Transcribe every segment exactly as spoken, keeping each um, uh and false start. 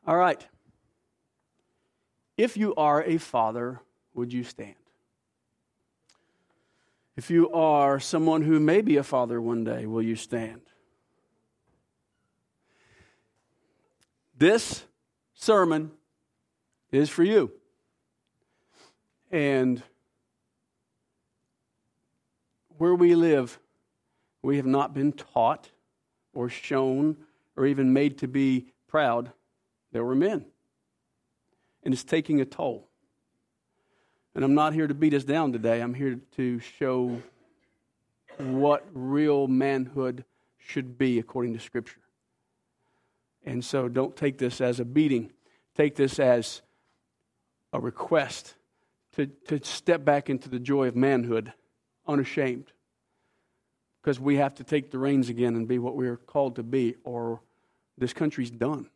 All right. If you are a father, would you stand? If you are someone who may be a father one day, will you stand? This sermon is for you. And where we live, we have not been taught or shown or even made to be proud that we're men. And it's taking a toll. And I'm not here to beat us down today. I'm here to show what real manhood should be according to Scripture. And so don't take this as a beating. Take this as a request to, to step back into the joy of manhood, unashamed. Because we have to take the reins again and be what we're called to be, or this country's done.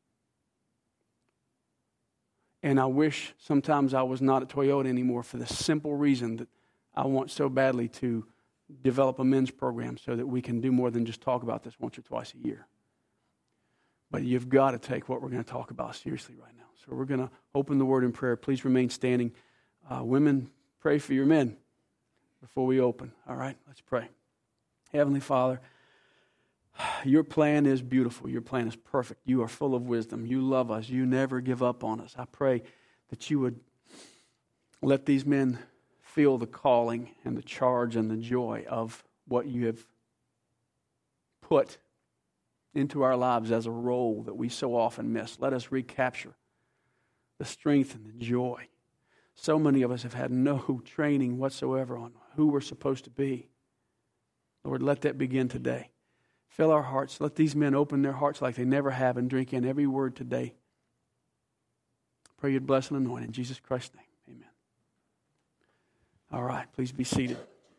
And I wish sometimes I was not at Toyota anymore for the simple reason that I want so badly to develop a men's program so that we can do more than just talk about this once or twice a year. But you've got to take what we're going to talk about seriously right now. So we're going to open the Word in prayer. Please remain standing. Uh, women, pray for your men before we open. All right, let's pray. Heavenly Father, your plan is beautiful. Your plan is perfect. You are full of wisdom. You love us. You never give up on us. I pray that you would let these men feel the calling and the charge and the joy of what you have put into our lives as a role that we so often miss. Let us recapture the strength and the joy. So many of us have had no training whatsoever on who we're supposed to be. Lord, let that begin today. Fill our hearts. Let these men open their hearts like they never have and drink in every word today. Pray you'd bless and anoint in Jesus Christ's name. Amen. All right, please be seated.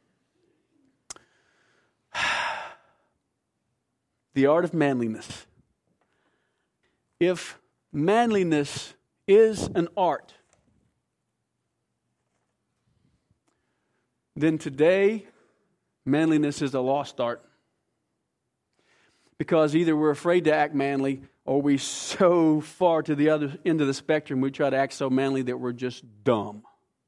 The art of manliness. If manliness is an art, then today manliness is a lost art. Because either we're afraid to act manly, or we so far to the other end of the spectrum, we try to act so manly that we're just dumb.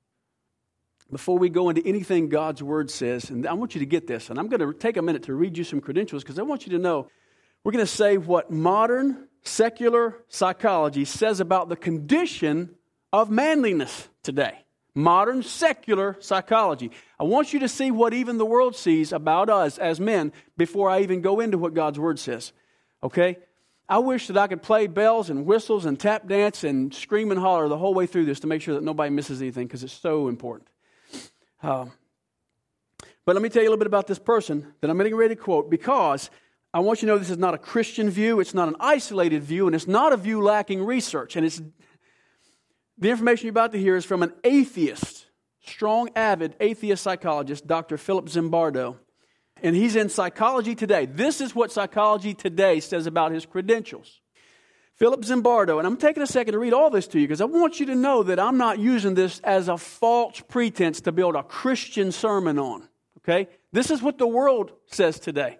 Before we go into anything God's Word says, and I want you to get this, and I'm going to take a minute to read you some credentials, because I want you to know, we're going to say what modern secular psychology says about the condition of manliness today. Modern secular psychology. I want you to see what even the world sees about us as men before I even go into what God's Word says. Okay? I wish that I could play bells and whistles and tap dance and scream and holler the whole way through this to make sure that nobody misses anything, because it's so important. Uh, but let me tell you a little bit about this person that I'm getting ready to quote, because I want you to know this is not a Christian view, it's not an isolated view, and it's not a view lacking research. And it's the information you're about to hear is from an atheist, strong, avid atheist psychologist, Doctor Philip Zimbardo. And he's in Psychology Today. This is what Psychology Today says about his credentials. Philip Zimbardo, and I'm taking a second to read all this to you because I want you to know that I'm not using this as a false pretense to build a Christian sermon on. Okay? This is what the world says today.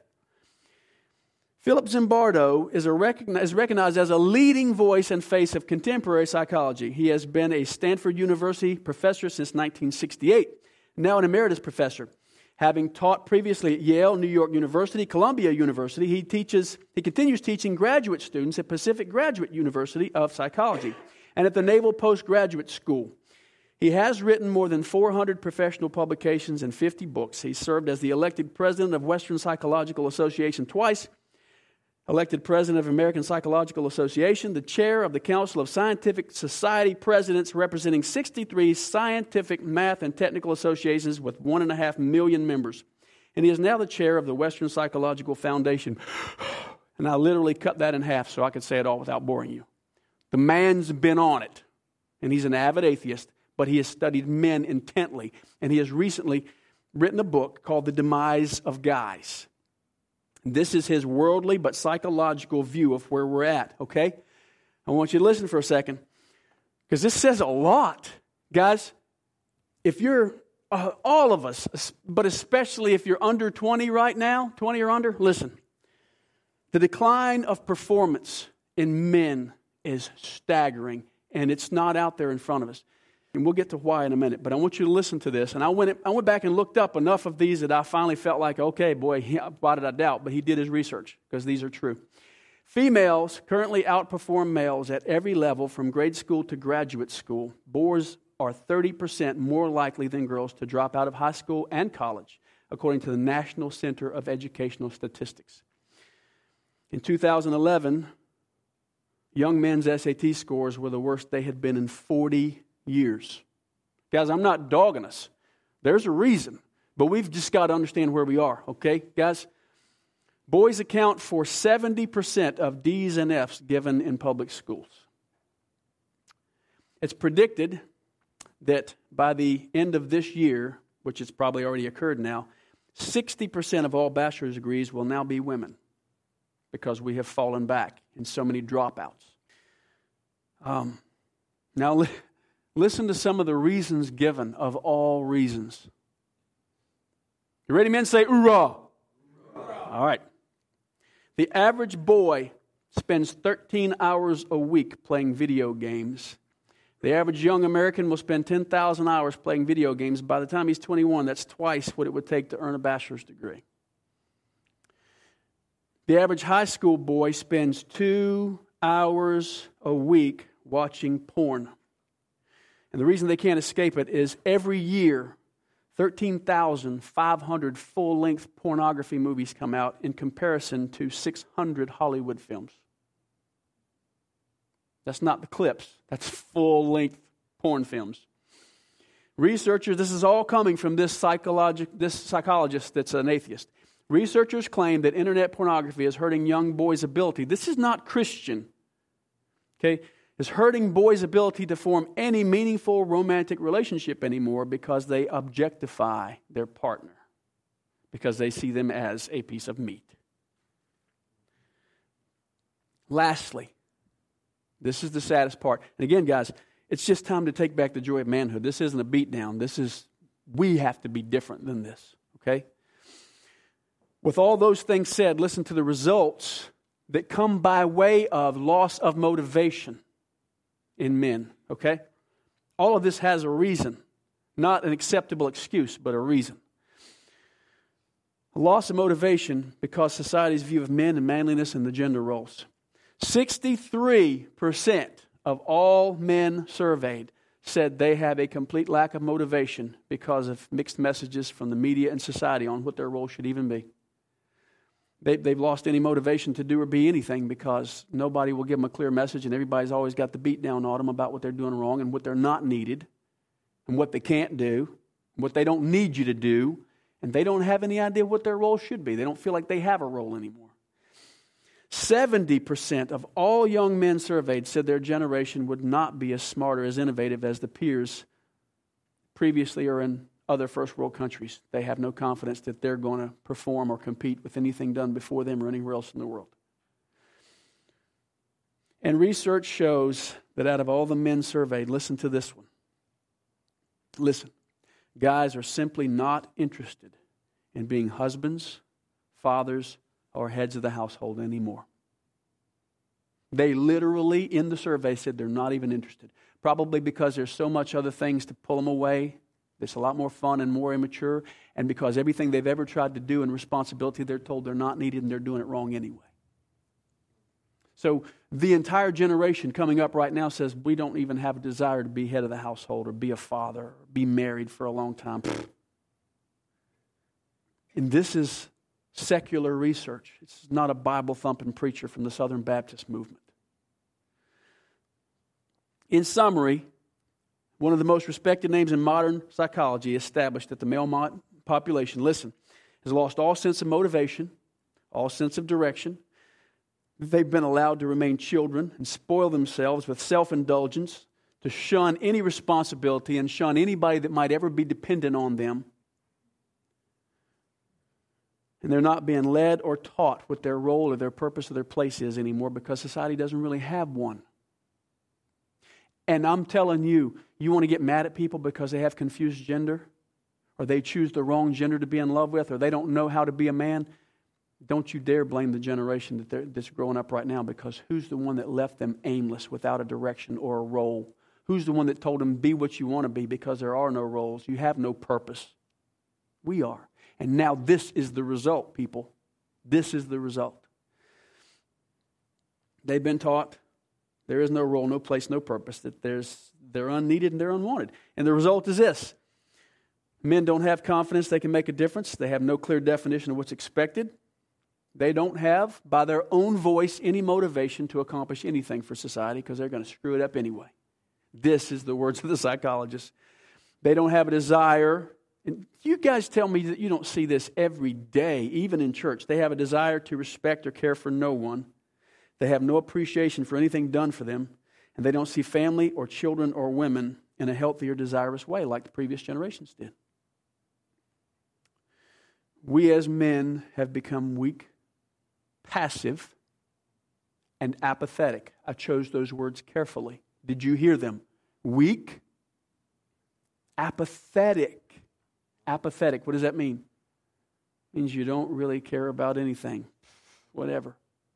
Philip Zimbardo is, a recogni- is recognized as a leading voice and face of contemporary psychology. He has been a Stanford University professor since nineteen sixty-eight, now an emeritus professor. Having taught previously at Yale, New York University, Columbia University, he teaches. He continues teaching graduate students at Pacific Graduate University of Psychology and at the Naval Postgraduate School. He has written more than four hundred professional publications and fifty books. He served as the elected president of Western Psychological Association twice, elected president of American Psychological Association, the chair of the Council of Scientific Society Presidents, representing sixty-three scientific, math, and technical associations with one and a half million members. And he is now the chair of the Western Psychological Foundation. And I literally cut that in half so I could say it all without boring you. The man's been on it. And he's an avid atheist, but he has studied men intently. And he has recently written a book called The Demise of Guys. This is his worldly but psychological view of where we're at, okay? I want you to listen for a second, because this says a lot. Guys, if you're, uh, all of us, but especially if you're under twenty right now, twenty or under, listen. The decline of performance in men is staggering, and it's not out there in front of us. And we'll get to why in a minute, but I want you to listen to this. And I went I went back and looked up enough of these that I finally felt like, okay, boy, he, why did I doubt? But he did his research, because these are true. Females currently outperform males at every level from grade school to graduate school. Boys are thirty percent more likely than girls to drop out of high school and college, according to the National Center of Educational Statistics. In two thousand eleven, young men's S A T scores were the worst they had been in forty years. Guys, I'm not dogging us. There's a reason, but we've just got to understand where we are, okay? Guys, boys account for seventy percent of D's and F's given in public schools. It's predicted that by the end of this year, which has probably already occurred now, sixty percent of all bachelor's degrees will now be women, because we have fallen back in so many dropouts. Um, now, li- listen to some of the reasons given of all reasons. You ready, men? Say, "Hoorah!" Hoorah. All right. The average boy spends thirteen hours a week playing video games. The average young American will spend ten thousand hours playing video games. By the time he's twenty-one, that's twice what it would take to earn a bachelor's degree. The average high school boy spends two hours a week watching porn. And the reason they can't escape it is every year, thirteen thousand five hundred full-length pornography movies come out in comparison to six hundred Hollywood films. That's not the clips. That's full-length porn films. Researchers, this is all coming from this, psychologi- this psychologist that's an atheist. Researchers claim that internet pornography is hurting young boys' ability. This is not Christian. Okay? It's hurting boys' ability to form any meaningful romantic relationship anymore because they objectify their partner, because they see them as a piece of meat. Lastly, this is the saddest part. And again, guys, it's just time to take back the joy of manhood. This isn't a beatdown. This is, we have to be different than this, okay? With all those things said, listen to the results that come by way of loss of motivation in men, okay? All of this has a reason, not an acceptable excuse, but a reason. A loss of motivation because society's view of men and manliness and the gender roles. sixty-three percent of all men surveyed said they have a complete lack of motivation because of mixed messages from the media and society on what their role should even be. They, they've lost any motivation to do or be anything because nobody will give them a clear message, and everybody's always got the beat down on them about what they're doing wrong and what they're not needed and what they can't do, what they don't need you to do, and they don't have any idea what their role should be. They don't feel like they have a role anymore. seventy percent of all young men surveyed said their generation would not be as smart or as innovative as the peers previously or in other first world countries. They have no confidence that they're going to perform or compete with anything done before them or anywhere else in the world. And research shows that out of all the men surveyed, listen to this one. Listen, guys are simply not interested in being husbands, fathers, or heads of the household anymore. They literally, in the survey, said they're not even interested. Probably because there's so much other things to pull them away. It's a lot more fun and more immature. And because everything they've ever tried to do in responsibility, they're told they're not needed and they're doing it wrong anyway. So the entire generation coming up right now says we don't even have a desire to be head of the household or be a father or be married for a long time. And this is secular research. It's not a Bible-thumping preacher from the Southern Baptist movement. In summary, one of the most respected names in modern psychology established that the male mo- population, listen, has lost all sense of motivation, all sense of direction. They've been allowed to remain children and spoil themselves with self-indulgence, to shun any responsibility and shun anybody that might ever be dependent on them. And they're not being led or taught what their role or their purpose or their place is anymore because society doesn't really have one. And I'm telling you, you want to get mad at people because they have confused gender, or they choose the wrong gender to be in love with, or they don't know how to be a man. Don't you dare blame the generation that they're, that's growing up right now, because who's the one that left them aimless without a direction or a role? Who's the one that told them, be what you want to be, because there are no roles. You have no purpose. We are. And now this is the result, people. This is the result. They've been taught there is no role, no place, no purpose, that there's they're unneeded and they're unwanted. And the result is this. Men don't have confidence they can make a difference. They have no clear definition of what's expected. They don't have, by their own voice, any motivation to accomplish anything for society, because they're going to screw it up anyway. This is the words of the psychologists. They don't have a desire. And you guys tell me that you don't see this every day, even in church. They have a desire to respect or care for no one. They have no appreciation for anything done for them. And they don't see family or children or women in a healthy or desirous way like the previous generations did. We as men have become weak, passive, and apathetic. I chose those words carefully. Did you hear them? Weak, apathetic. Apathetic, what does that mean? It means you don't really care about anything, whatever.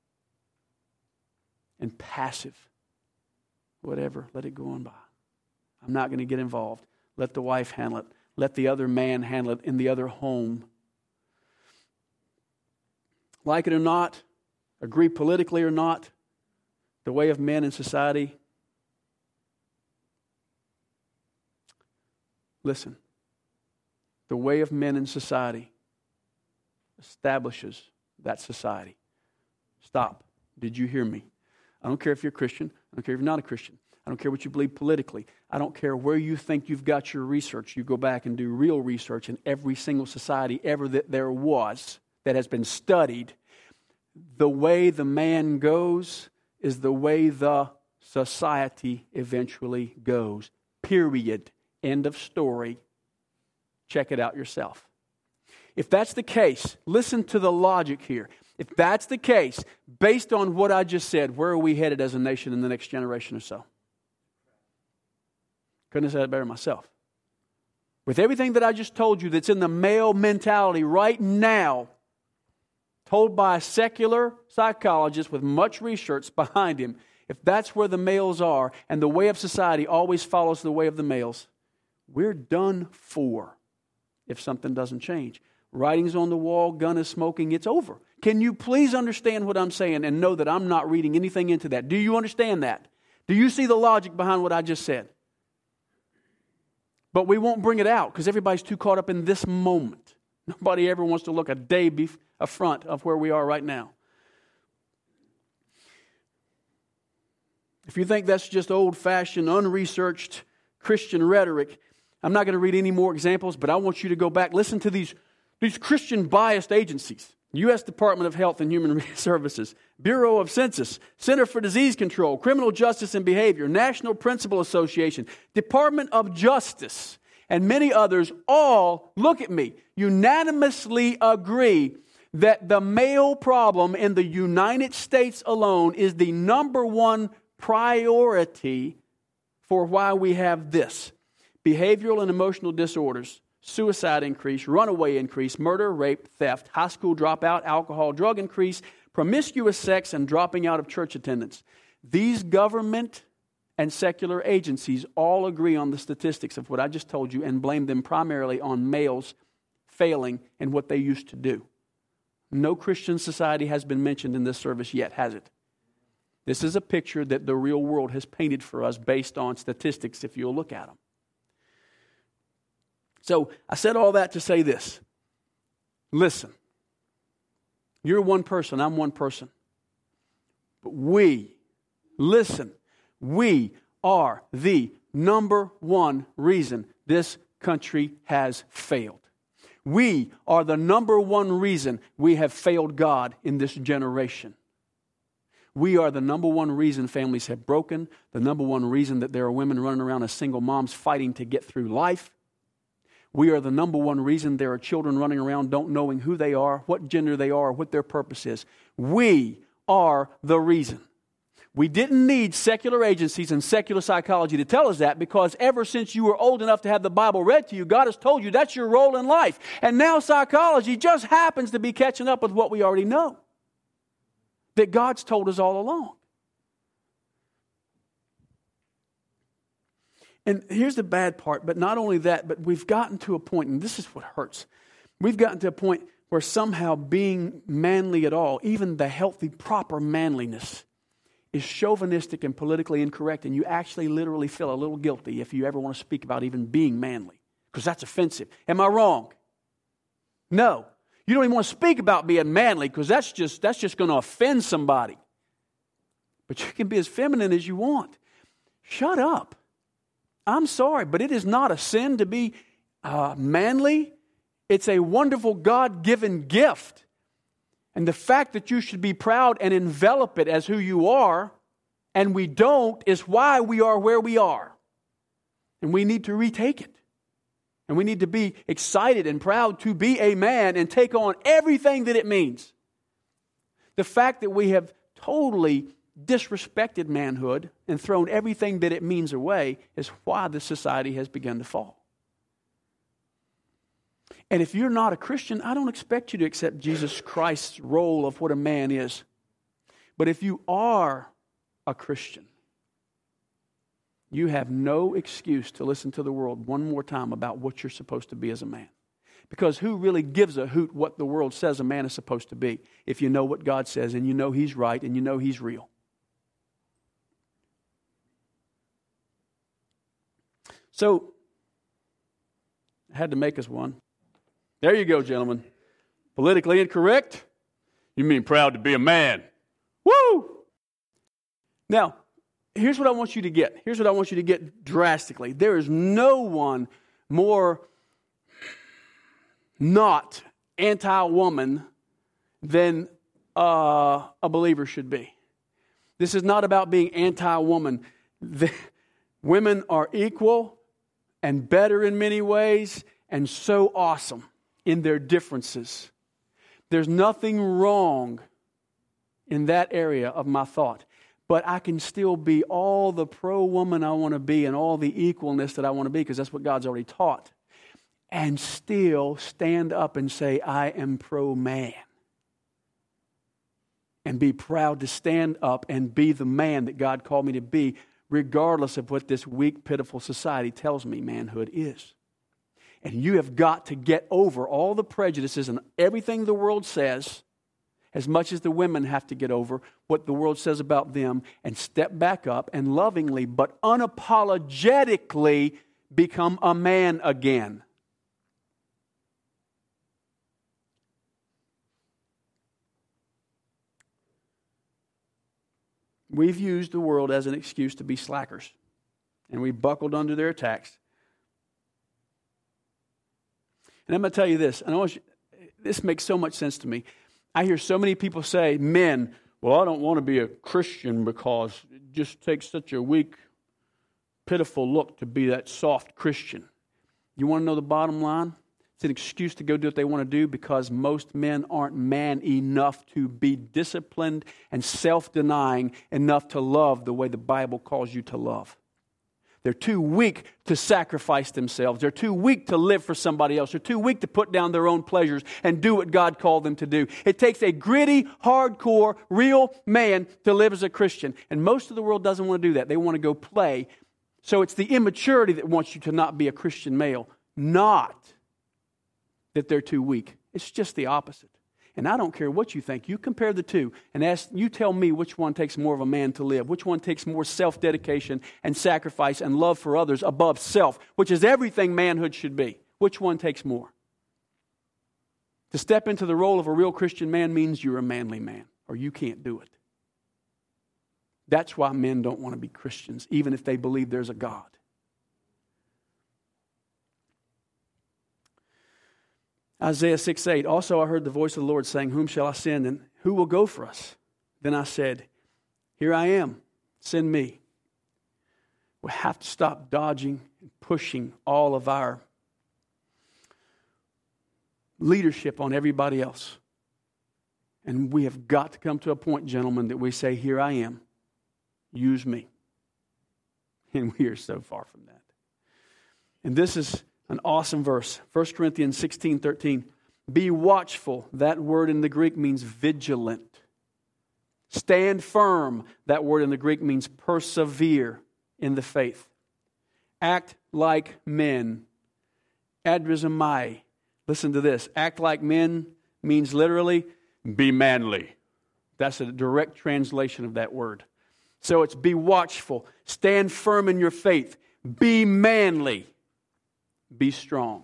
And passive, whatever, let it go on by. I'm not going to get involved. Let the wife handle it. Let the other man handle it in the other home. Like it or not, agree politically or not, the way of men in society. Listen, the way of men in society establishes that society. Stop. Did you hear me? I don't care if you're a Christian. I don't care if you're not a Christian. I don't care what you believe politically. I don't care where you think you've got your research. You go back and do real research in every single society ever that there was that has been studied. The way the man goes is the way the society eventually goes. Period. End of story. Check it out yourself. If that's the case, listen to the logic here. If that's the case, based on what I just said, where are we headed as a nation in the next generation or so? Couldn't have said it better myself. With everything that I just told you that's in the male mentality right now, told by a secular psychologist with much research behind him, if that's where the males are and the way of society always follows the way of the males, we're done for if something doesn't change. Writing's on the wall, gun is smoking, it's over. Can you please understand what I'm saying and know that I'm not reading anything into that? Do you understand that? Do you see the logic behind what I just said? But we won't bring it out because everybody's too caught up in this moment. Nobody ever wants to look a day bef- a front of where we are right now. If you think that's just old-fashioned, unresearched Christian rhetoric, I'm not going to read any more examples, but I want you to go back. Listen to these, these Christian-biased agencies. U S Department of Health and Human Services, Bureau of Census, Center for Disease Control, Criminal Justice and Behavior, National Principal Association, Department of Justice, and many others all, look at me, unanimously agree that the male problem in the United States alone is the number one priority for why we have this. Behavioral and emotional disorders, suicide increase, runaway increase, murder, rape, theft, high school dropout, alcohol, drug increase, promiscuous sex, and dropping out of church attendance. These government and secular agencies all agree on the statistics of what I just told you and blame them primarily on males failing in what they used to do. No Christian society has been mentioned in this service yet, has it? This is a picture that the real world has painted for us based on statistics, if you'll look at them. So I said all that to say this. Listen, you're one person, I'm one person. But we, listen, we are the number one reason this country has failed. We are the number one reason we have failed God in this generation. We are the number one reason families have broken, the number one reason that there are women running around as single moms fighting to get through life. We are the number one reason there are children running around don't knowing who they are, what gender they are, what their purpose is. We are the reason. We didn't need secular agencies and secular psychology to tell us that, because ever since you were old enough to have the Bible read to you, God has told you that's your role in life. And now psychology just happens to be catching up with what we already know, that God's told us all along. And here's the bad part, but not only that, but we've gotten to a point, and this is what hurts. We've gotten to a point where somehow being manly at all, even the healthy, proper manliness, is chauvinistic and politically incorrect, and you actually literally feel a little guilty if you ever want to speak about even being manly, because that's offensive. Am I wrong? No. You don't even want to speak about being manly, because that's just, that's just going to offend somebody. But you can be as feminine as you want. Shut up. I'm sorry, but it is not a sin to be uh, manly. It's a wonderful God-given gift. And the fact that you should be proud and envelop it as who you are, and we don't, is why we are where we are. And we need to retake it. And we need to be excited and proud to be a man and take on everything that it means. The fact that we have totally disrespected manhood and thrown everything that it means away is why the society has begun to fall. And if you're not a Christian, I don't expect you to accept Jesus Christ's role of what a man is. But if you are a Christian, you have no excuse to listen to the world one more time about what you're supposed to be as a man. Because who really gives a hoot what the world says a man is supposed to be if you know what God says and you know He's right and you know He's real? So, I had to make us one. There you go, gentlemen. Politically incorrect? You mean proud to be a man. Woo! Now, here's what I want you to get. Here's what I want you to get drastically. There is no one more not anti-woman than uh, a believer should be. This is not about being anti-woman. The, women are equal and better in many ways and so awesome in their differences. There's nothing wrong in that area of my thought. But I can still be all the pro-woman I want to be and all the equalness that I want to be, because that's what God's already taught. And still stand up and say, I am pro-man. And be proud to stand up and be the man that God called me to be, regardless of what this weak, pitiful society tells me manhood is. And you have got to get over all the prejudices and everything the world says, as much as the women have to get over what the world says about them, and step back up and lovingly but unapologetically become a man again. We've used the world as an excuse to be slackers, and we buckled under their attacks. And I'm going to tell you this, and I want you, this makes so much sense to me. I hear so many people say, men, well, I don't want to be a Christian because it just takes such a weak, pitiful look to be that soft Christian. You want to know the bottom line? It's an excuse to go do what they want to do because most men aren't man enough to be disciplined and self-denying enough to love the way the Bible calls you to love. They're too weak to sacrifice themselves. They're too weak to live for somebody else. They're too weak to put down their own pleasures and do what God called them to do. It takes a gritty, hardcore, real man to live as a Christian. And most of the world doesn't want to do that. They want to go play. So it's the immaturity that wants you to not be a Christian male, not that they're too weak. It's just the opposite. And I don't care what you think. You compare the two and ask, you tell me which one takes more of a man to live, which one takes more self-dedication and sacrifice and love for others above self, which is everything manhood should be. Which one takes more? To step into the role of a real Christian man means you're a manly man, or you can't do it. That's why men don't want to be Christians, even if they believe there's a God. Isaiah six eight, also I heard the voice of the Lord saying, whom shall I send and who will go for us? Then I said, here I am, send me. We have to stop dodging and pushing all of our leadership on everybody else. And we have got to come to a point, gentlemen, that we say, here I am. use me. And we are so far from that. And this is an awesome verse. First Corinthians sixteen thirteen. Be watchful. That word in the Greek means vigilant. Stand firm. That word in the Greek means persevere in the faith. Act like men. Adrizomai. Listen to this. Act like men means literally, be manly. That's a direct translation of that word. So it's be watchful. Stand firm in your faith. Be manly. Be strong.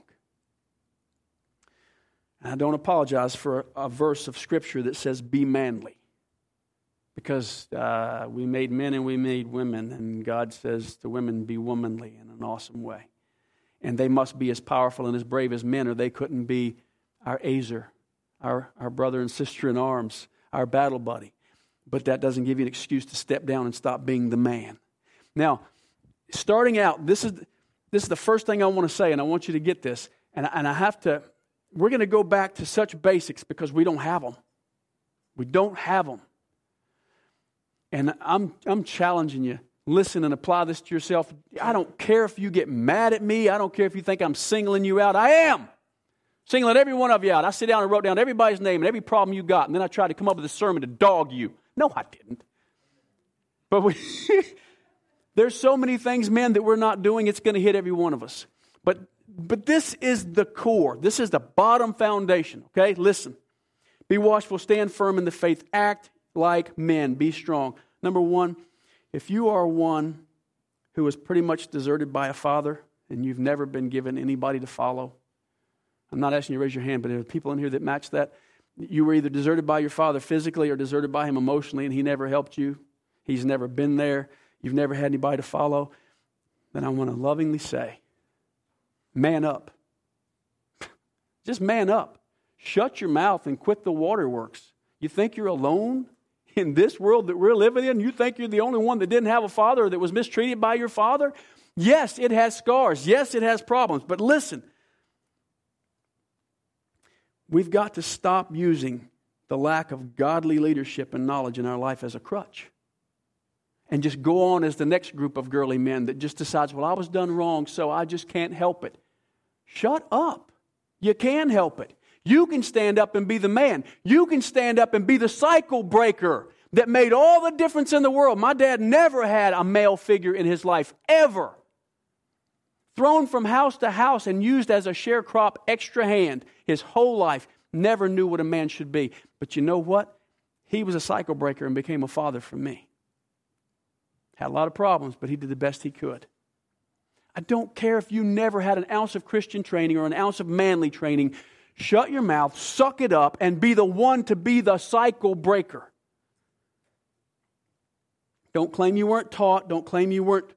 And I don't apologize for a, a verse of Scripture that says be manly. Because uh, we made men and we made women, and God says to women, be womanly in an awesome way. And they must be as powerful and as brave as men, or they couldn't be our Azer, our, our brother and sister in arms, our battle buddy. But that doesn't give you an excuse to step down and stop being the man. Now, starting out, this is this is the first thing I want to say, and I want you to get this. And, and I have to, we're going to go back to such basics because we don't have them. We don't have them. And I'm I'm challenging you. Listen and apply this to yourself. I don't care if you get mad at me. I don't care if you think I'm singling you out. I am. Singling every one of you out. I sit down and wrote down everybody's name and every problem you got. And then I tried to come up with a sermon to dog you. No, I didn't. But we, there's so many things, men, that we're not doing. It's going to hit every one of us. But, but this is the core. This is the bottom foundation. Okay, listen. Be watchful. Stand firm in the faith. Act like men. Be strong. Number one, if you are one who is pretty much deserted by a father and you've never been given anybody to follow, I'm not asking you to raise your hand, but there are people in here that match that. You were either deserted by your father physically or deserted by him emotionally, and he never helped you. He's never been there. You've never had anybody to follow. Then I want to lovingly say, man up. Just man up. Shut your mouth and quit the waterworks. You think you're alone in this world that we're living in? You think you're the only one that didn't have a father or that was mistreated by your father? Yes, it has scars. Yes, it has problems. But listen, we've got to stop using the lack of godly leadership and knowledge in our life as a crutch. And just go on as the next group of girly men that just decides, well, I was done wrong, so I just can't help it. Shut up. You can help it. You can stand up and be the man. You can stand up and be the cycle breaker that made all the difference in the world. My dad never had a male figure in his life, ever. Thrown from house to house and used as a sharecrop extra hand his whole life. Never knew what a man should be. But you know what? He was a cycle breaker and became a father for me. Had a lot of problems, but he did the best he could. I don't care if you never had an ounce of Christian training or an ounce of manly training. Shut your mouth, suck it up, and be the one to be the cycle breaker. Don't claim you weren't taught. Don't claim you weren't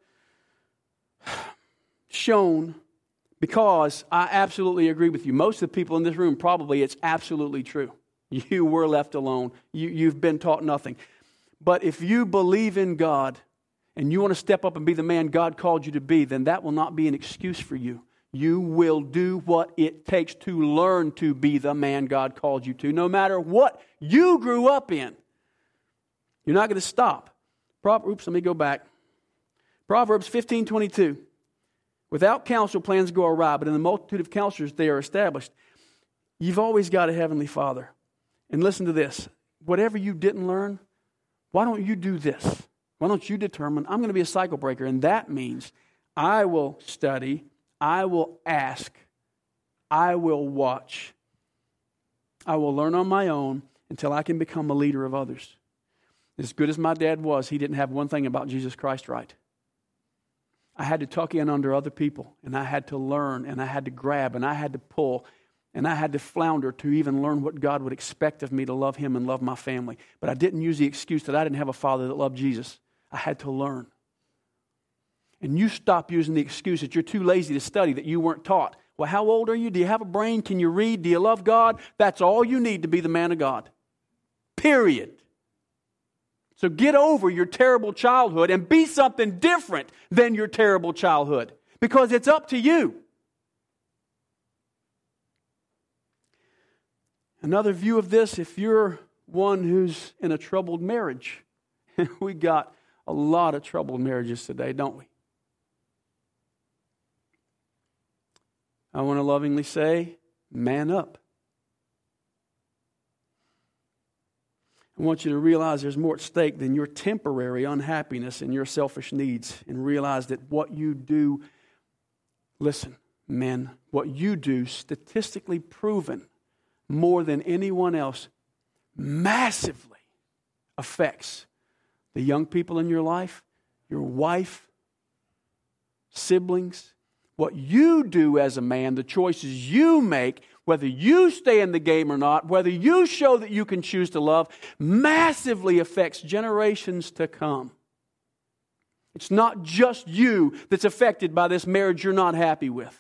shown, because I absolutely agree with you. Most of the people in this room, probably it's absolutely true. You were left alone. You, you've been taught nothing. But if you believe in God and you want to step up and be the man God called you to be, then that will not be an excuse for you. You will do what it takes to learn to be the man God called you to, no matter what you grew up in. You're not going to stop. Pro- Oops, let me go back. Proverbs fifteen twenty-two. Without counsel, plans go awry, but in the multitude of counselors, they are established. You've always got a heavenly Father. And listen to this. Whatever you didn't learn, why don't you do this? Why don't you determine, I'm going to be a cycle breaker, and that means I will study, I will ask, I will watch. I will learn on my own until I can become a leader of others. As good as my dad was, he didn't have one thing about Jesus Christ right. I had to tuck in under other people, and I had to learn, and I had to grab, and I had to pull, and I had to flounder to even learn what God would expect of me to love Him and love my family. But I didn't use the excuse that I didn't have a father that loved Jesus. I had to learn. And you stop using the excuse that you're too lazy to study, that you weren't taught. Well, how old are you? Do you have a brain? Can you read? Do you love God? That's all you need to be the man of God. Period. So get over your terrible childhood and be something different than your terrible childhood, because it's up to you. Another view of this, if you're one who's in a troubled marriage, we got a lot of troubled marriages today, don't we? I want to lovingly say, man up. I want you to realize there's more at stake than your temporary unhappiness and your selfish needs, and realize that what you do, listen, men, what you do, statistically proven more than anyone else, massively affects the young people in your life, your wife, siblings. What you do as a man, the choices you make, whether you stay in the game or not, whether you show that you can choose to love, massively affects generations to come. It's not just you that's affected by this marriage you're not happy with.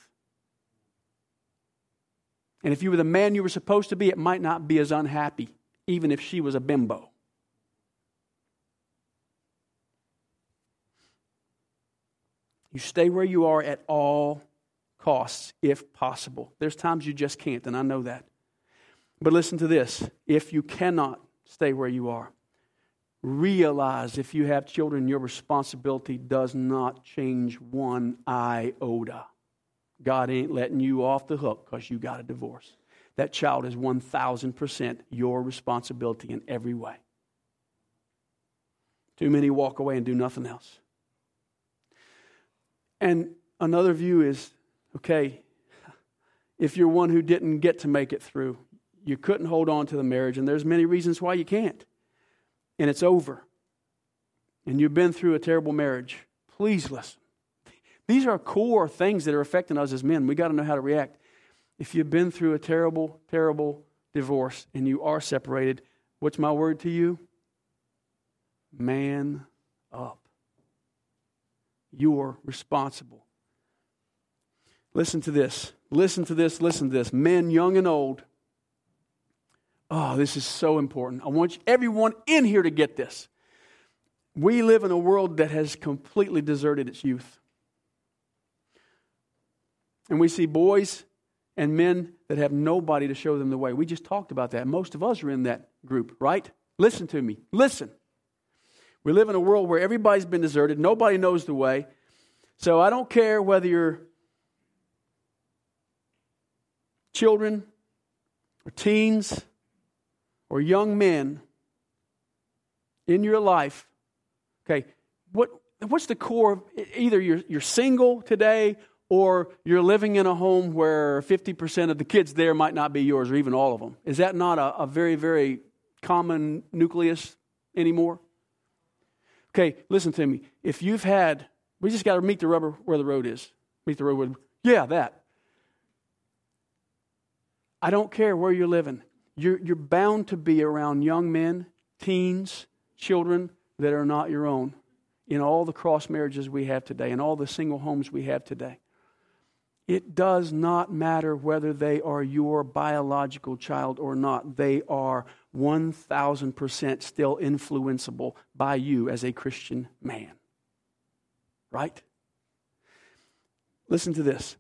And if you were the man you were supposed to be, it might not be as unhappy, even if she was a bimbo. You stay where you are at all costs, if possible. There's times you just can't, and I know that. But listen to this. If you cannot stay where you are, realize if you have children, your responsibility does not change one iota. God ain't letting you off the hook because you got a divorce. That child is one thousand percent your responsibility in every way. Too many walk away and do nothing else. And another view is, okay, if you're one who didn't get to make it through, you couldn't hold on to the marriage, and there's many reasons why you can't, and it's over, and you've been through a terrible marriage, please listen. These are core things that are affecting us as men. We got to know how to react. If you've been through a terrible, terrible divorce and you are separated, what's my word to you? Man up. You're responsible. Listen to this. Listen to this. Listen to this. Men, young and old. Oh, this is so important. I want you, everyone in here to get this. We live in a world that has completely deserted its youth. And we see boys and men that have nobody to show them the way. We just talked about that. Most of us are in that group, right? Listen to me. Listen. We live in a world where everybody's been deserted. Nobody knows the way. So I don't care whether you're children or teens or young men in your life. Okay, what what's the core of either you're you're single today or you're living in a home where fifty percent of the kids there might not be yours or even all of them. Is that not a, a very, very common nucleus anymore? Okay, listen to me. If you've had, we just got to meet the rubber where the road is. Meet the road where, yeah, that. I don't care where you're living. You're, you're bound to be around young men, teens, children that are not your own in all the cross marriages we have today and all the single homes we have today. It does not matter whether they are your biological child or not. They are one thousand percent still influenceable by you as a Christian man. Right? Listen to this.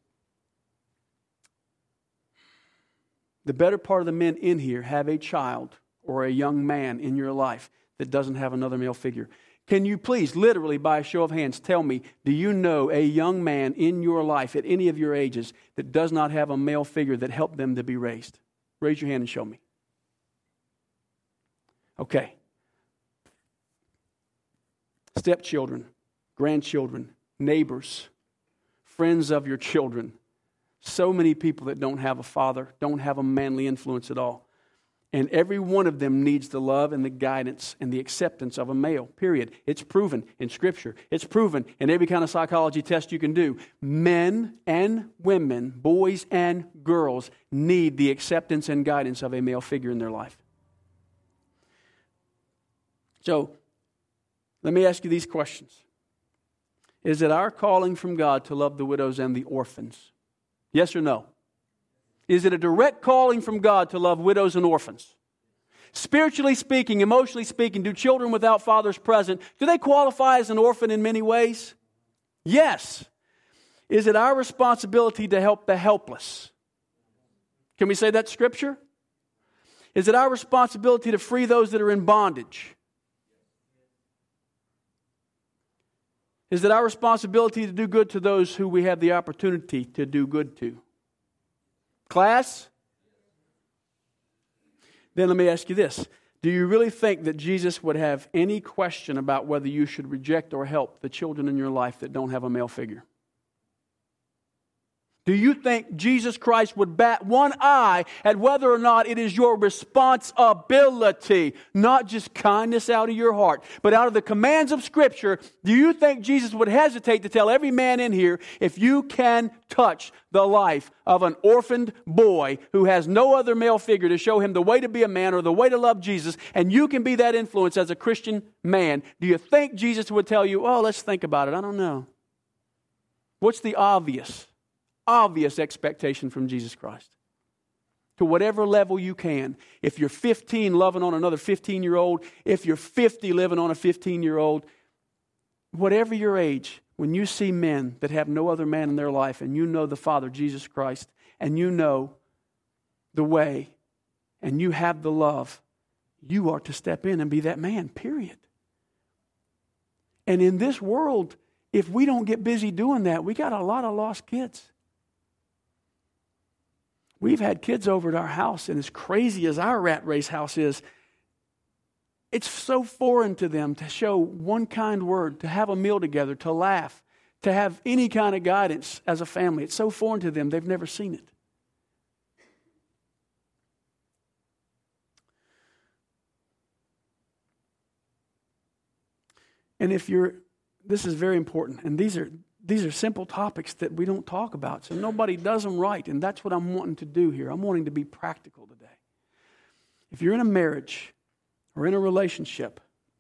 The better part of the men in here have a child or a young man in your life that doesn't have another male figure. Can you please, literally by a show of hands, tell me, do you know a young man in your life at any of your ages that does not have a male figure that helped them to be raised? Raise your hand and show me. Okay. Stepchildren, grandchildren, neighbors, friends of your children. So many people that don't have a father, don't have a manly influence at all. And every one of them needs the love and the guidance and the acceptance of a male, period. It's proven in Scripture. It's proven in every kind of psychology test you can do. Men and women, boys and girls, need the acceptance and guidance of a male figure in their life. So, let me ask you these questions. Is it our calling from God to love the widows and the orphans? Yes or no? Is it a direct calling from God to love widows and orphans? Spiritually speaking, emotionally speaking, do children without fathers present, do they qualify as an orphan in many ways? Yes. Is it our responsibility to help the helpless? Can we say that's Scripture? Is it our responsibility to free those that are in bondage? Is it our responsibility to do good to those who we have the opportunity to do good to? Class? Then let me ask you this. Do you really think that Jesus would have any question about whether you should reject or help the children in your life that don't have a male figure? Do you think Jesus Christ would bat one eye at whether or not it is your responsibility, not just kindness out of your heart, but out of the commands of Scripture? Do you think Jesus would hesitate to tell every man in here, if you can touch the life of an orphaned boy who has no other male figure to show him the way to be a man or the way to love Jesus, and you can be that influence as a Christian man, do you think Jesus would tell you, oh, let's think about it? I don't know. What's the obvious? Obvious expectation from Jesus Christ. To whatever level you can. If you're fifteen loving on another fifteen-year-old, if you're fifty living on a fifteen-year-old, whatever your age, when you see men that have no other man in their life and you know the Father, Jesus Christ, and you know the way and you have the love, you are to step in and be that man, period. And in this world, if we don't get busy doing that, we got a lot of lost kids. We've had kids over at our house, and as crazy as our rat race house is, it's so foreign to them to show one kind word, to have a meal together, to laugh, to have any kind of guidance as a family. It's so foreign to them, they've never seen it. And if you're, this is very important, and these are These are simple topics that we don't talk about, so nobody does them right, and that's what I'm wanting to do here. I'm wanting to be practical today. If you're in a marriage or in a relationship,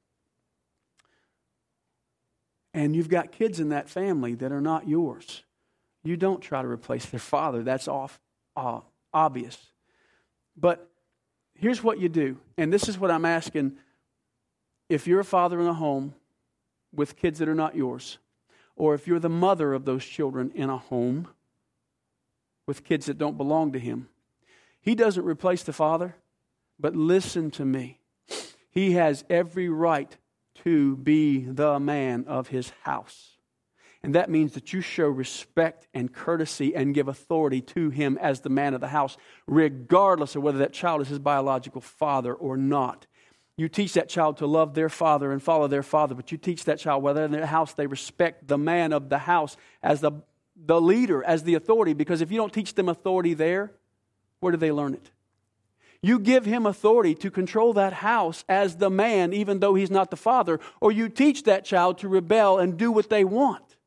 and you've got kids in that family that are not yours, you don't try to replace their father. That's off, uh, obvious. But here's what you do, and this is what I'm asking. If you're a father in a home with kids that are not yours, or if you're the mother of those children in a home with kids that don't belong to him, he doesn't replace the father, but listen to me. He has every right to be the man of his house. And that means that you show respect and courtesy and give authority to him as the man of the house, regardless of whether that child is his biological father or not. You teach that child to love their father and follow their father, but you teach that child whether in their house they respect the man of the house as the, the leader, as the authority, because if you don't teach them authority there, where do they learn it? You give him authority to control that house as the man, even though he's not the father, or you teach that child to rebel and do what they want.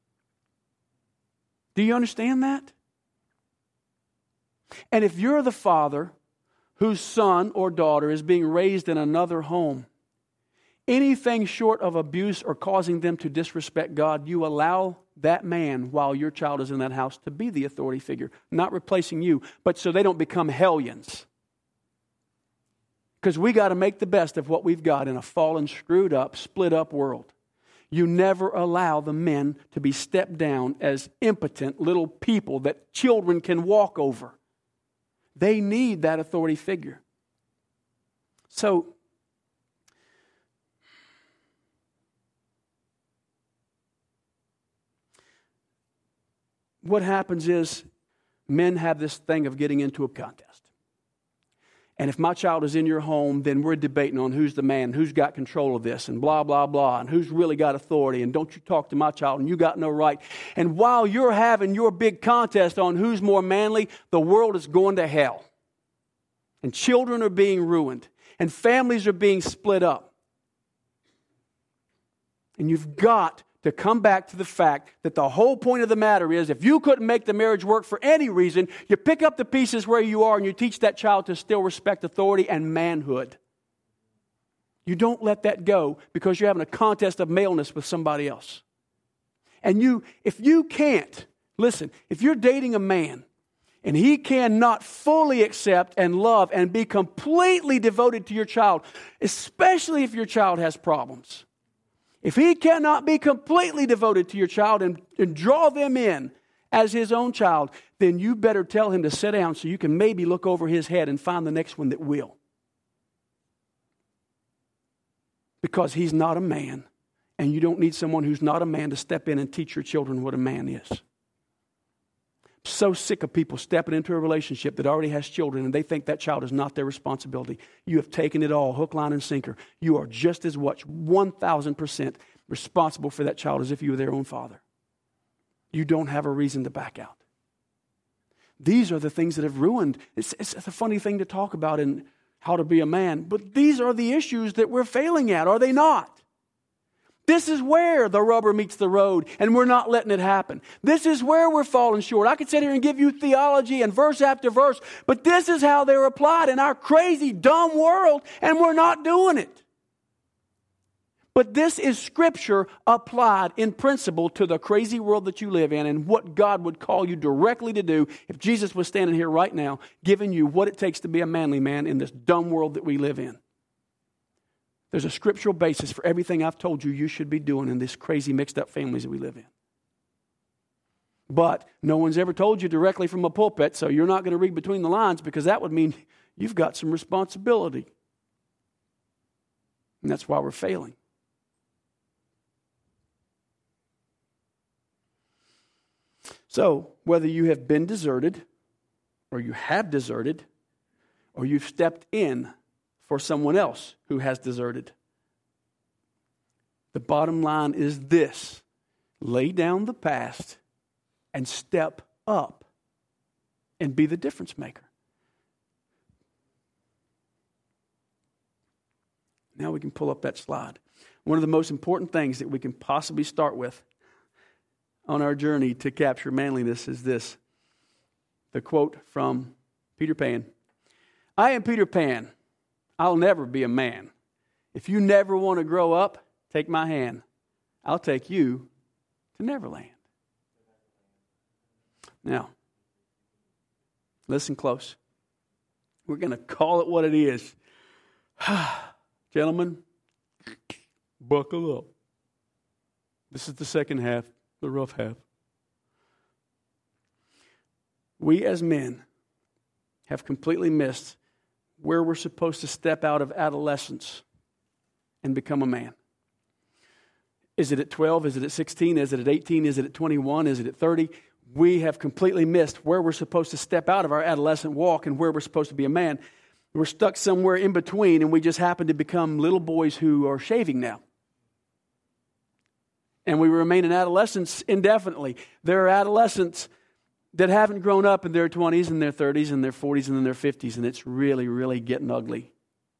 Do you understand that? And if you're the father whose son or daughter is being raised in another home, anything short of abuse or causing them to disrespect God, you allow that man, while your child is in that house, to be the authority figure, not replacing you, but so they don't become hellions. Because we got to make the best of what we've got in a fallen, screwed up, split up world. You never allow the men to be stepped down as impotent little people that children can walk over. They need that authority figure. So, what happens is men have this thing of getting into a contest. And if my child is in your home, then we're debating on who's the man, who's got control of this, and blah, blah, blah, and who's really got authority, and don't you talk to my child, and you got no right. And while you're having your big contest on who's more manly, the world is going to hell. And children are being ruined, and families are being split up. And you've got to come back to the fact that the whole point of the matter is, if you couldn't make the marriage work for any reason, you pick up the pieces where you are and you teach that child to still respect authority and manhood. You don't let that go because you're having a contest of maleness with somebody else. And you, if you can't, listen, if you're dating a man and he cannot fully accept and love and be completely devoted to your child, especially if your child has problems, if he cannot be completely devoted to your child and, and draw them in as his own child, then you better tell him to sit down so you can maybe look over his head and find the next one that will. Because he's not a man And you don't need someone who's not a man to step in and teach your children what a man is. So sick of people stepping into a relationship that already has children and they think that child is not their responsibility. You have taken it all, hook, line, and sinker. You are just as much, one thousand percent responsible for that child as if you were their own father. You don't have a reason to back out. These are the things that have ruined. It's, it's a funny thing to talk about in how to be a man, but these are the issues that we're failing at, are they not? This is where the rubber meets the road, and we're not letting it happen. This is where we're falling short. I could sit here and give you theology and verse after verse, but this is how they're applied in our crazy, dumb world, and we're not doing it. But this is Scripture applied in principle to the crazy world that you live in and what God would call you directly to do if Jesus was standing here right now giving you what it takes to be a manly man in this dumb world that we live in. There's a scriptural basis for everything I've told you you should be doing in this crazy mixed up families that we live in. But no one's ever told you directly from a pulpit, so you're not going to read between the lines because that would mean you've got some responsibility. And that's why we're failing. So, whether you have been deserted, or you have deserted, or you've stepped in for someone else who has deserted, the bottom line is this: lay down the past and step up and be the difference maker. Now we can pull up that slide. One of the most important things that we can possibly start with on our journey to capture manliness is this. The quote from Peter Pan. I am Peter Pan. I'll never be a man. If you never want to grow up, take my hand. I'll take you to Neverland. Now, listen close. We're going to call it what it is. Gentlemen, buckle up. This is the second half. The rough half. We as men have completely missed where we're supposed to step out of adolescence and become a man. Is it at twelve? Is it at sixteen? Is it at eighteen? Is it at twenty-one? Is it at thirty? We have completely missed where we're supposed to step out of our adolescent walk and where we're supposed to be a man. We're stuck somewhere in between, and we just happen to become little boys who are shaving now. And we remain in adolescence indefinitely. There are adolescents that haven't grown up in their twenties and their thirties and their forties and in their fifties, and it's really, really getting ugly.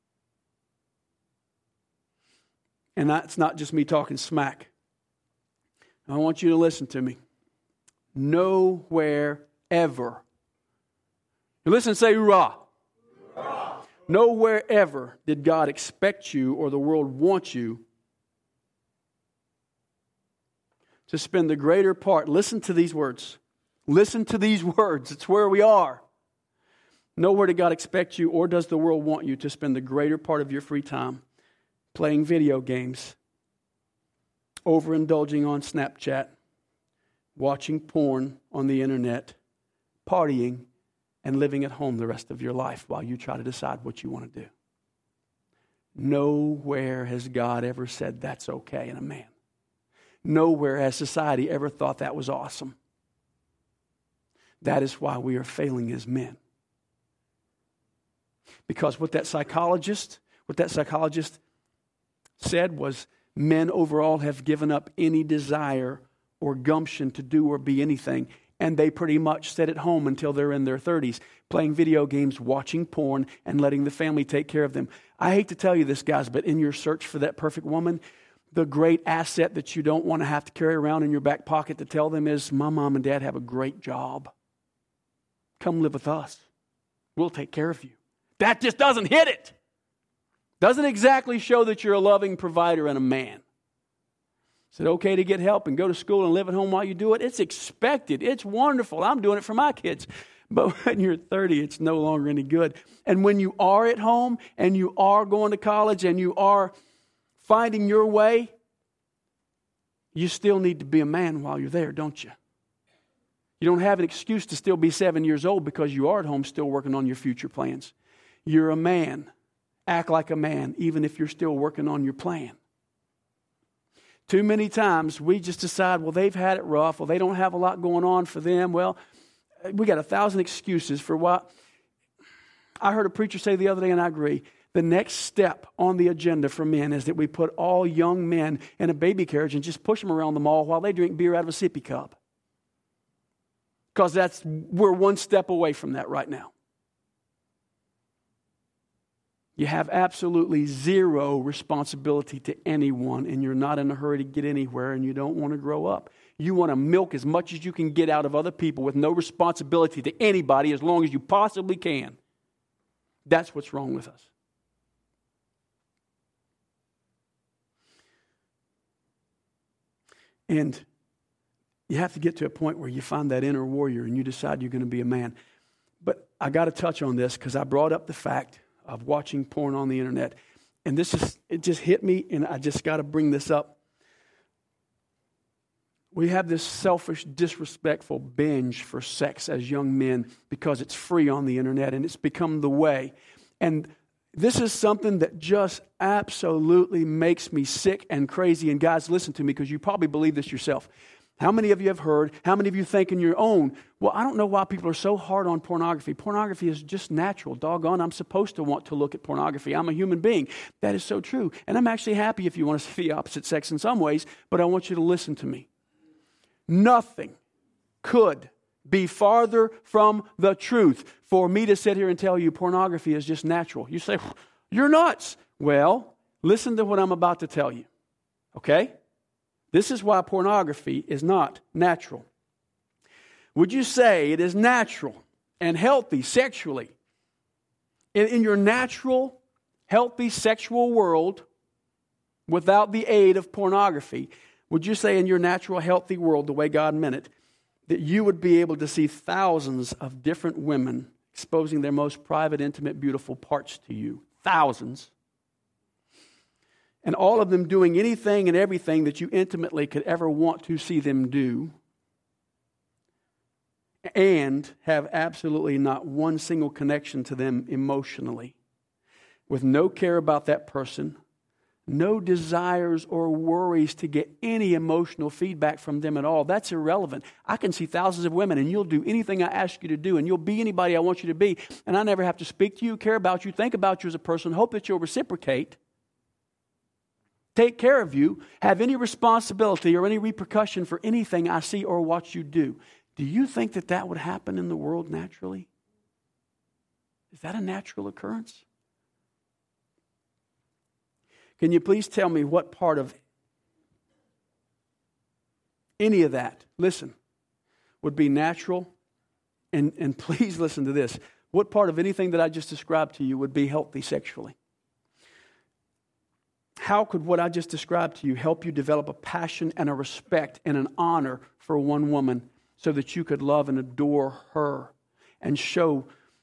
And that's not just me talking smack. I want you to listen to me. Nowhere ever. You listen and say, hoorah. Hoorah. Nowhere ever did God expect you or the world want you to spend the greater part. Listen to these words. Listen to these words. It's where we are. Nowhere did God expect you or does the world want you to spend the greater part of your free time playing video games, overindulging on Snapchat, watching porn on the internet, partying, and living at home the rest of your life while you try to decide what you want to do. Nowhere has God ever said that's okay in a man. Nowhere has society ever thought that was awesome. That is why we are failing as men. Because what that psychologist, what that psychologist said was men overall have given up any desire or gumption to do or be anything. And they pretty much sit at home until they're in their thirties, playing video games, watching porn, and letting the family take care of them. I hate to tell you this, guys, but in your search for that perfect woman, the great asset that you don't want to have to carry around in your back pocket to tell them is, my mom and dad have a great job. Come live with us. We'll take care of you. That just doesn't hit it. Doesn't exactly show that you're a loving provider and a man. Is it okay to get help and go to school and live at home while you do it? It's expected. It's wonderful. I'm doing it for my kids. But when you're thirty, it's no longer any good. And when you are at home and you are going to college and you are finding your way, you still need to be a man while you're there, don't you? You don't have an excuse to still be seven years old because you are at home still working on your future plans. You're a man. Act like a man, even if you're still working on your plan. Too many times we just decide, well, they've had it rough. Well, they don't have a lot going on for them. Well, we got a thousand excuses for what. I heard a preacher say the other day, and I agree. The next step on the agenda for men is that we put all young men in a baby carriage and just push them around the mall while they drink beer out of a sippy cup. Because that's we're one step away from that right now. You have absolutely zero responsibility to anyone, and you're not in a hurry to get anywhere, and you don't want to grow up. You want to milk as much as you can get out of other people with no responsibility to anybody as long as you possibly can. That's what's wrong with us. And you have to get to a point where you find that inner warrior and you decide you're going to be a man. But I got to touch on this because I brought up the fact of watching porn on the internet. And this is, it just hit me, and I just got to bring this up. We have this selfish, disrespectful binge for sex as young men because it's free on the internet and it's become the way. And this is something that just absolutely makes me sick and crazy. And guys, listen to me because you probably believe this yourself. How many of you have heard? How many of you think in your own, well, I don't know why people are so hard on pornography. Pornography is just natural. Doggone, I'm supposed to want to look at pornography. I'm a human being. That is so true. And I'm actually happy if you want to see the opposite sex in some ways, but I want you to listen to me. Nothing could be farther from the truth for me to sit here and tell you pornography is just natural. You say, you're nuts. Well, listen to what I'm about to tell you. Okay? This is why pornography is not natural. Would you say it is natural and healthy sexually? In, in your natural, healthy sexual world, without the aid of pornography, would you say in your natural, healthy world, the way God meant it, that you would be able to see thousands of different women exposing their most private, intimate, beautiful parts to you? Thousands. And all of them doing anything and everything that you intimately could ever want to see them do, and have absolutely not one single connection to them emotionally, with no care about that person, no desires or worries to get any emotional feedback from them at all. That's irrelevant. I can see thousands of women, and you'll do anything I ask you to do, and you'll be anybody I want you to be, and I never have to speak to you, care about you, think about you as a person, hope that you'll reciprocate, take care of you, have any responsibility or any repercussion for anything I see or watch you do. Do you think that that would happen in the world naturally? Is that a natural occurrence? Can you please tell me what part of any of that, listen, would be natural? And, and please listen to this. What part of anything that I just described to you would be healthy sexually? How could what I just described to you help you develop a passion and a respect and an honor for one woman so that you could love and adore her and show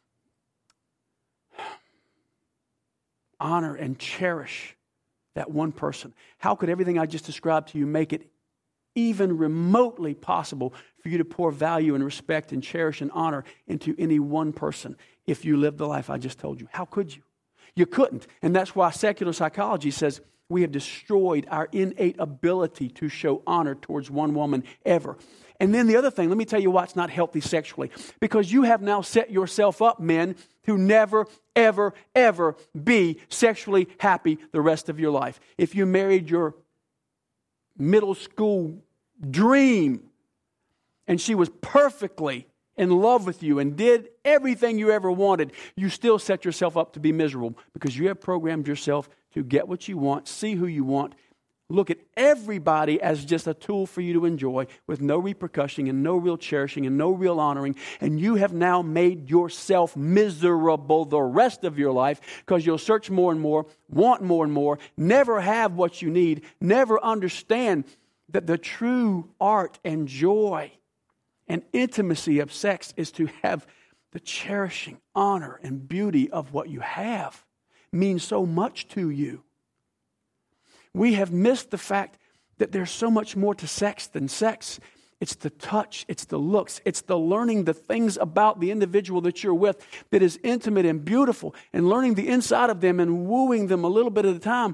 honor and cherish that one person? How could everything I just described to you make it even remotely possible for you to pour value and respect and cherish and honor into any one person if you lived the life I just told you? How could you? You couldn't. And that's why secular psychology says we have destroyed our innate ability to show honor towards one woman ever. And then the other thing, let me tell you why it's not healthy sexually. Because you have now set yourself up, men, to never, ever, ever be sexually happy the rest of your life. If you married your middle school dream and she was perfectly in love with you and did everything you ever wanted, you still set yourself up to be miserable because you have programmed yourself to get what you want, see who you want, look at everybody as just a tool for you to enjoy with no repercussion and no real cherishing and no real honoring. And you have now made yourself miserable the rest of your life because you'll search more and more, want more and more, never have what you need, never understand that the true art and joy and intimacy of sex is to have the cherishing, honor, and beauty of what you have means so much to you. We have missed the fact that there's so much more to sex than sex. It's the touch, it's the looks, it's the learning the things about the individual that you're with that is intimate and beautiful, and learning the inside of them and wooing them a little bit at a time.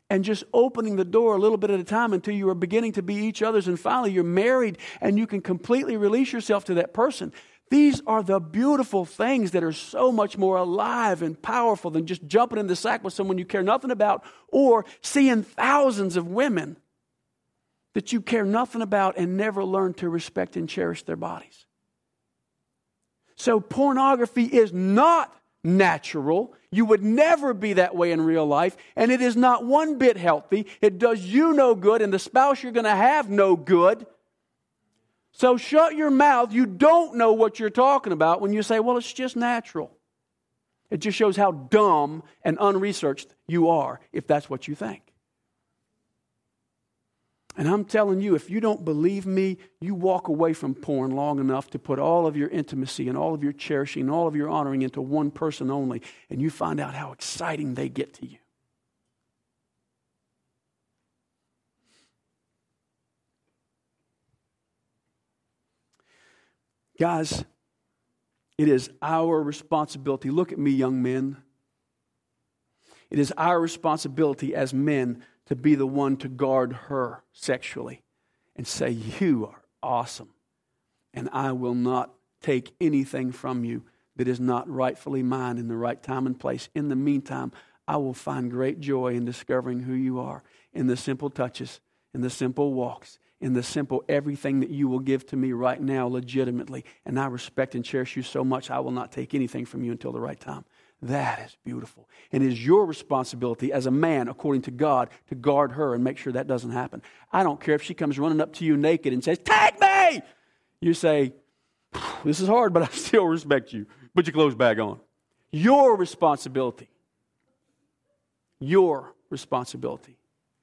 and just opening the door a little bit at a time until you are beginning to be each other's, and finally you're married and you can completely release yourself to that person. These are the beautiful things that are so much more alive and powerful than just jumping in the sack with someone you care nothing about, or seeing thousands of women that you care nothing about and never learn to respect and cherish their bodies. So pornography is not natural. You would never be that way in real life, and it is not one bit healthy. It does you no good, and the spouse you're going to have no good. So shut your mouth. You don't know what you're talking about when you say, well, it's just natural. It just shows how dumb and unresearched you are if that's what you think. And I'm telling you, if you don't believe me, you walk away from porn long enough to put all of your intimacy and all of your cherishing and all of your honoring into one person only, and you find out how exciting they get to you. Guys, it is our responsibility. Look at me, young men. It is our responsibility as men to be the one to guard her sexually and say, you are awesome, and I will not take anything from you that is not rightfully mine in the right time and place. In the meantime, I will find great joy in discovering who you are, in the simple touches, in the simple walks, in the simple everything that you will give to me right now legitimately. And I respect and cherish you so much, I will not take anything from you until the right time. That is beautiful. And it is your responsibility as a man, according to God, to guard her and make sure that doesn't happen. I don't care if she comes running up to you naked and says, "Take me!" You say, "This is hard, but I still respect you." Put your clothes back on. Your responsibility. Your responsibility.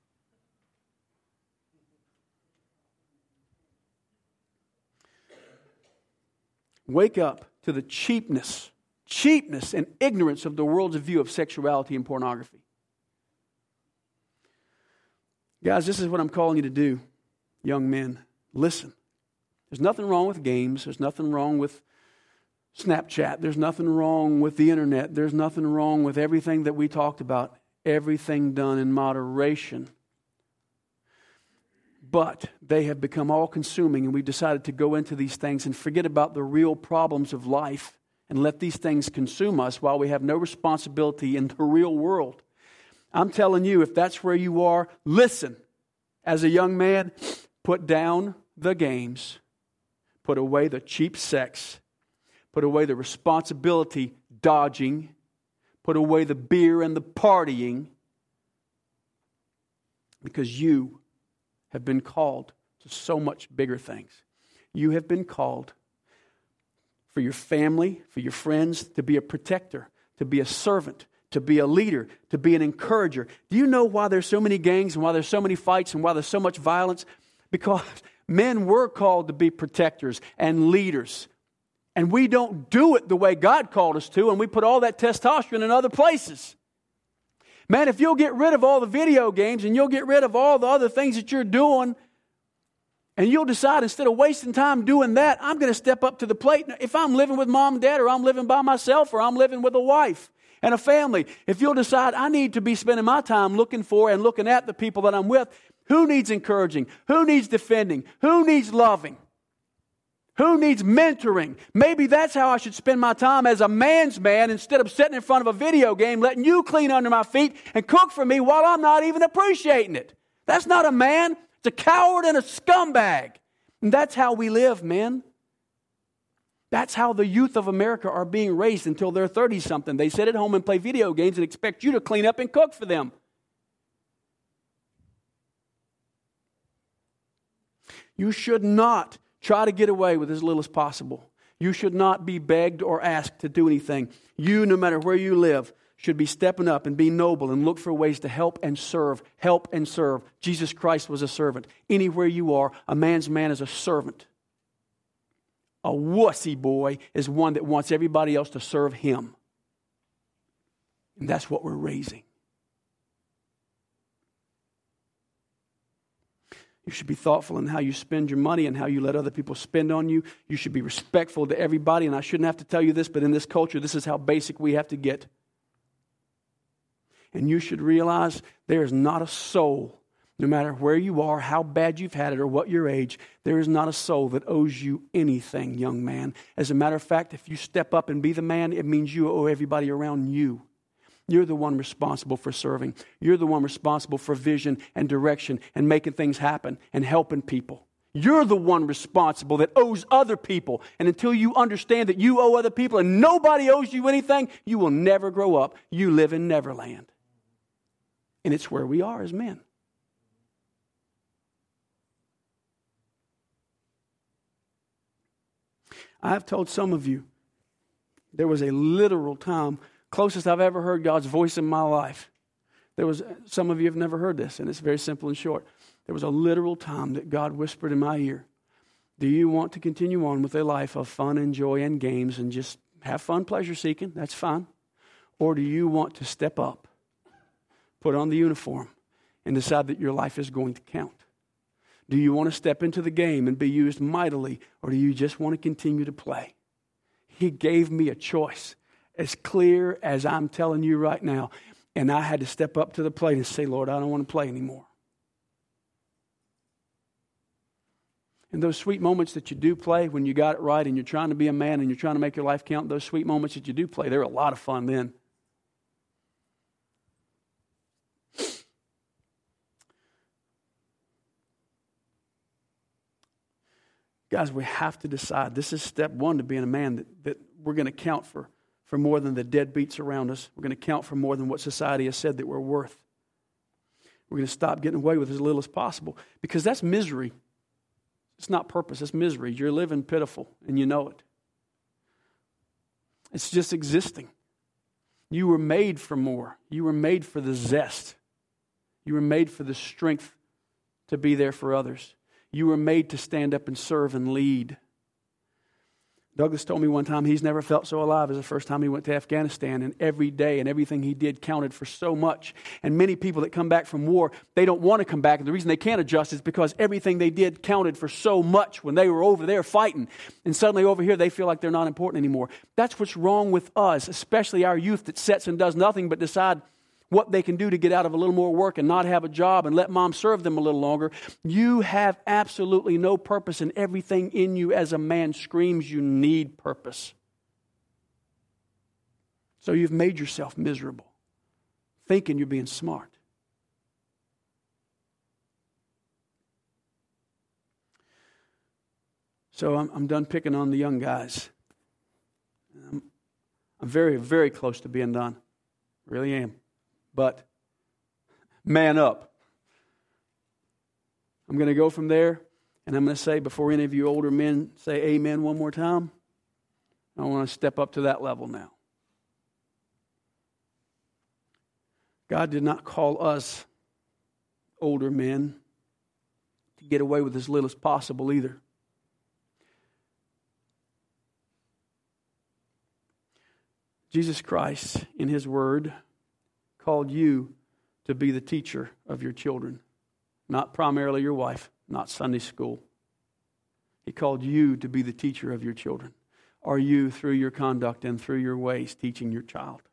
Wake up to the cheapness Cheapness and ignorance of the world's view of sexuality and pornography. Guys, this is what I'm calling you to do, young men. Listen. There's nothing wrong with games. There's nothing wrong with Snapchat. There's nothing wrong with the internet. There's nothing wrong with everything that we talked about. Everything done in moderation. But they have become all-consuming, and we've decided to go into these things and forget about the real problems of life and let these things consume us while we have no responsibility in the real world. I'm telling you, if that's where you are, listen. As a young man, put down the games. Put away the cheap sex. Put away the responsibility dodging. Put away the beer and the partying. Because you have been called to so much bigger things. You have been called for your family, for your friends, to be a protector, to be a servant, to be a leader, to be an encourager. Do you know why there's so many gangs and why there's so many fights and why there's so much violence? Because men were called to be protectors and leaders. And we don't do it the way God called us to, and we put all that testosterone in other places. Man, if you'll get rid of all the video games and you'll get rid of all the other things that you're doing, and you'll decide, instead of wasting time doing that, I'm going to step up to the plate. If I'm living with mom and dad, or I'm living by myself, or I'm living with a wife and a family, if you'll decide I need to be spending my time looking for and looking at the people that I'm with, who needs encouraging? Who needs defending? Who needs loving? Who needs mentoring? Maybe that's how I should spend my time as a man's man, instead of sitting in front of a video game, letting you clean under my feet and cook for me while I'm not even appreciating it. That's not a man. It's a coward and a scumbag. And that's how we live, men. That's how the youth of America are being raised until they're thirty-something. They sit at home and play video games and expect you to clean up and cook for them. You should not try to get away with as little as possible. You should not be begged or asked to do anything. You, no matter where you live, should be stepping up and be noble and look for ways to help and serve. Help and serve. Jesus Christ was a servant. Anywhere you are, a man's man is a servant. A wussy boy is one that wants everybody else to serve him. And that's what we're raising. You should be thoughtful in how you spend your money and how you let other people spend on you. You should be respectful to everybody. And I shouldn't have to tell you this, but in this culture, this is how basic we have to get. And you should realize there is not a soul, no matter where you are, how bad you've had it, or what your age, there is not a soul that owes you anything, young man. As a matter of fact, if you step up and be the man, it means you owe everybody around you. You're the one responsible for serving. You're the one responsible for vision and direction and making things happen and helping people. You're the one responsible that owes other people. And until you understand that you owe other people and nobody owes you anything, you will never grow up. You live in Neverland. And it's where we are as men. I've told some of you, there was a literal time, closest I've ever heard God's voice in my life. There was, some of you have never heard this, and it's very simple and short. There was a literal time that God whispered in my ear, do you want to continue on with a life of fun and joy and games and just have fun, pleasure seeking? That's fine. Or do you want to step up, put on the uniform, and decide that your life is going to count? Do you want to step into the game and be used mightily, or do you just want to continue to play? He gave me a choice, as clear as I'm telling you right now. And I had to step up to the plate and say, Lord, I don't want to play anymore. And those sweet moments that you do play when you got it right and you're trying to be a man and you're trying to make your life count, those sweet moments that you do play, they're a lot of fun then. Guys, we have to decide. This is step one to being a man, that, that we're going to count for, for more than the deadbeats around us. We're going to count for more than what society has said that we're worth. We're going to stop getting away with as little as possible, because that's misery. It's not purpose, it's misery. You're living pitiful, and you know it. It's just existing. You were made for more. You were made for the zest. You were made for the strength to be there for others. You were made to stand up and serve and lead. Douglas told me one time he's never felt so alive as the first time he went to Afghanistan, and every day and everything he did counted for so much. And many people that come back from war, they don't want to come back, and the reason they can't adjust is because everything they did counted for so much when they were over there fighting. And suddenly over here they feel like they're not important anymore. That's what's wrong with us, especially our youth that sits and does nothing but decide what they can do to get out of a little more work and not have a job and let mom serve them a little longer. You have absolutely no purpose, and everything in you as a man screams you need purpose. So you've made yourself miserable, thinking you're being smart. So I'm, I'm done picking on the young guys. I'm, I'm very, very close to being done. Really am. But man up. I'm going to go from there, and I'm going to say, before any of you older men say amen one more time, I want to step up to that level now. God did not call us older men to get away with as little as possible either. Jesus Christ, in His Word, called you to be the teacher of your children. Not primarily your wife, not Sunday school. He called you to be the teacher of your children. Are you, through your conduct and through your ways, teaching your child?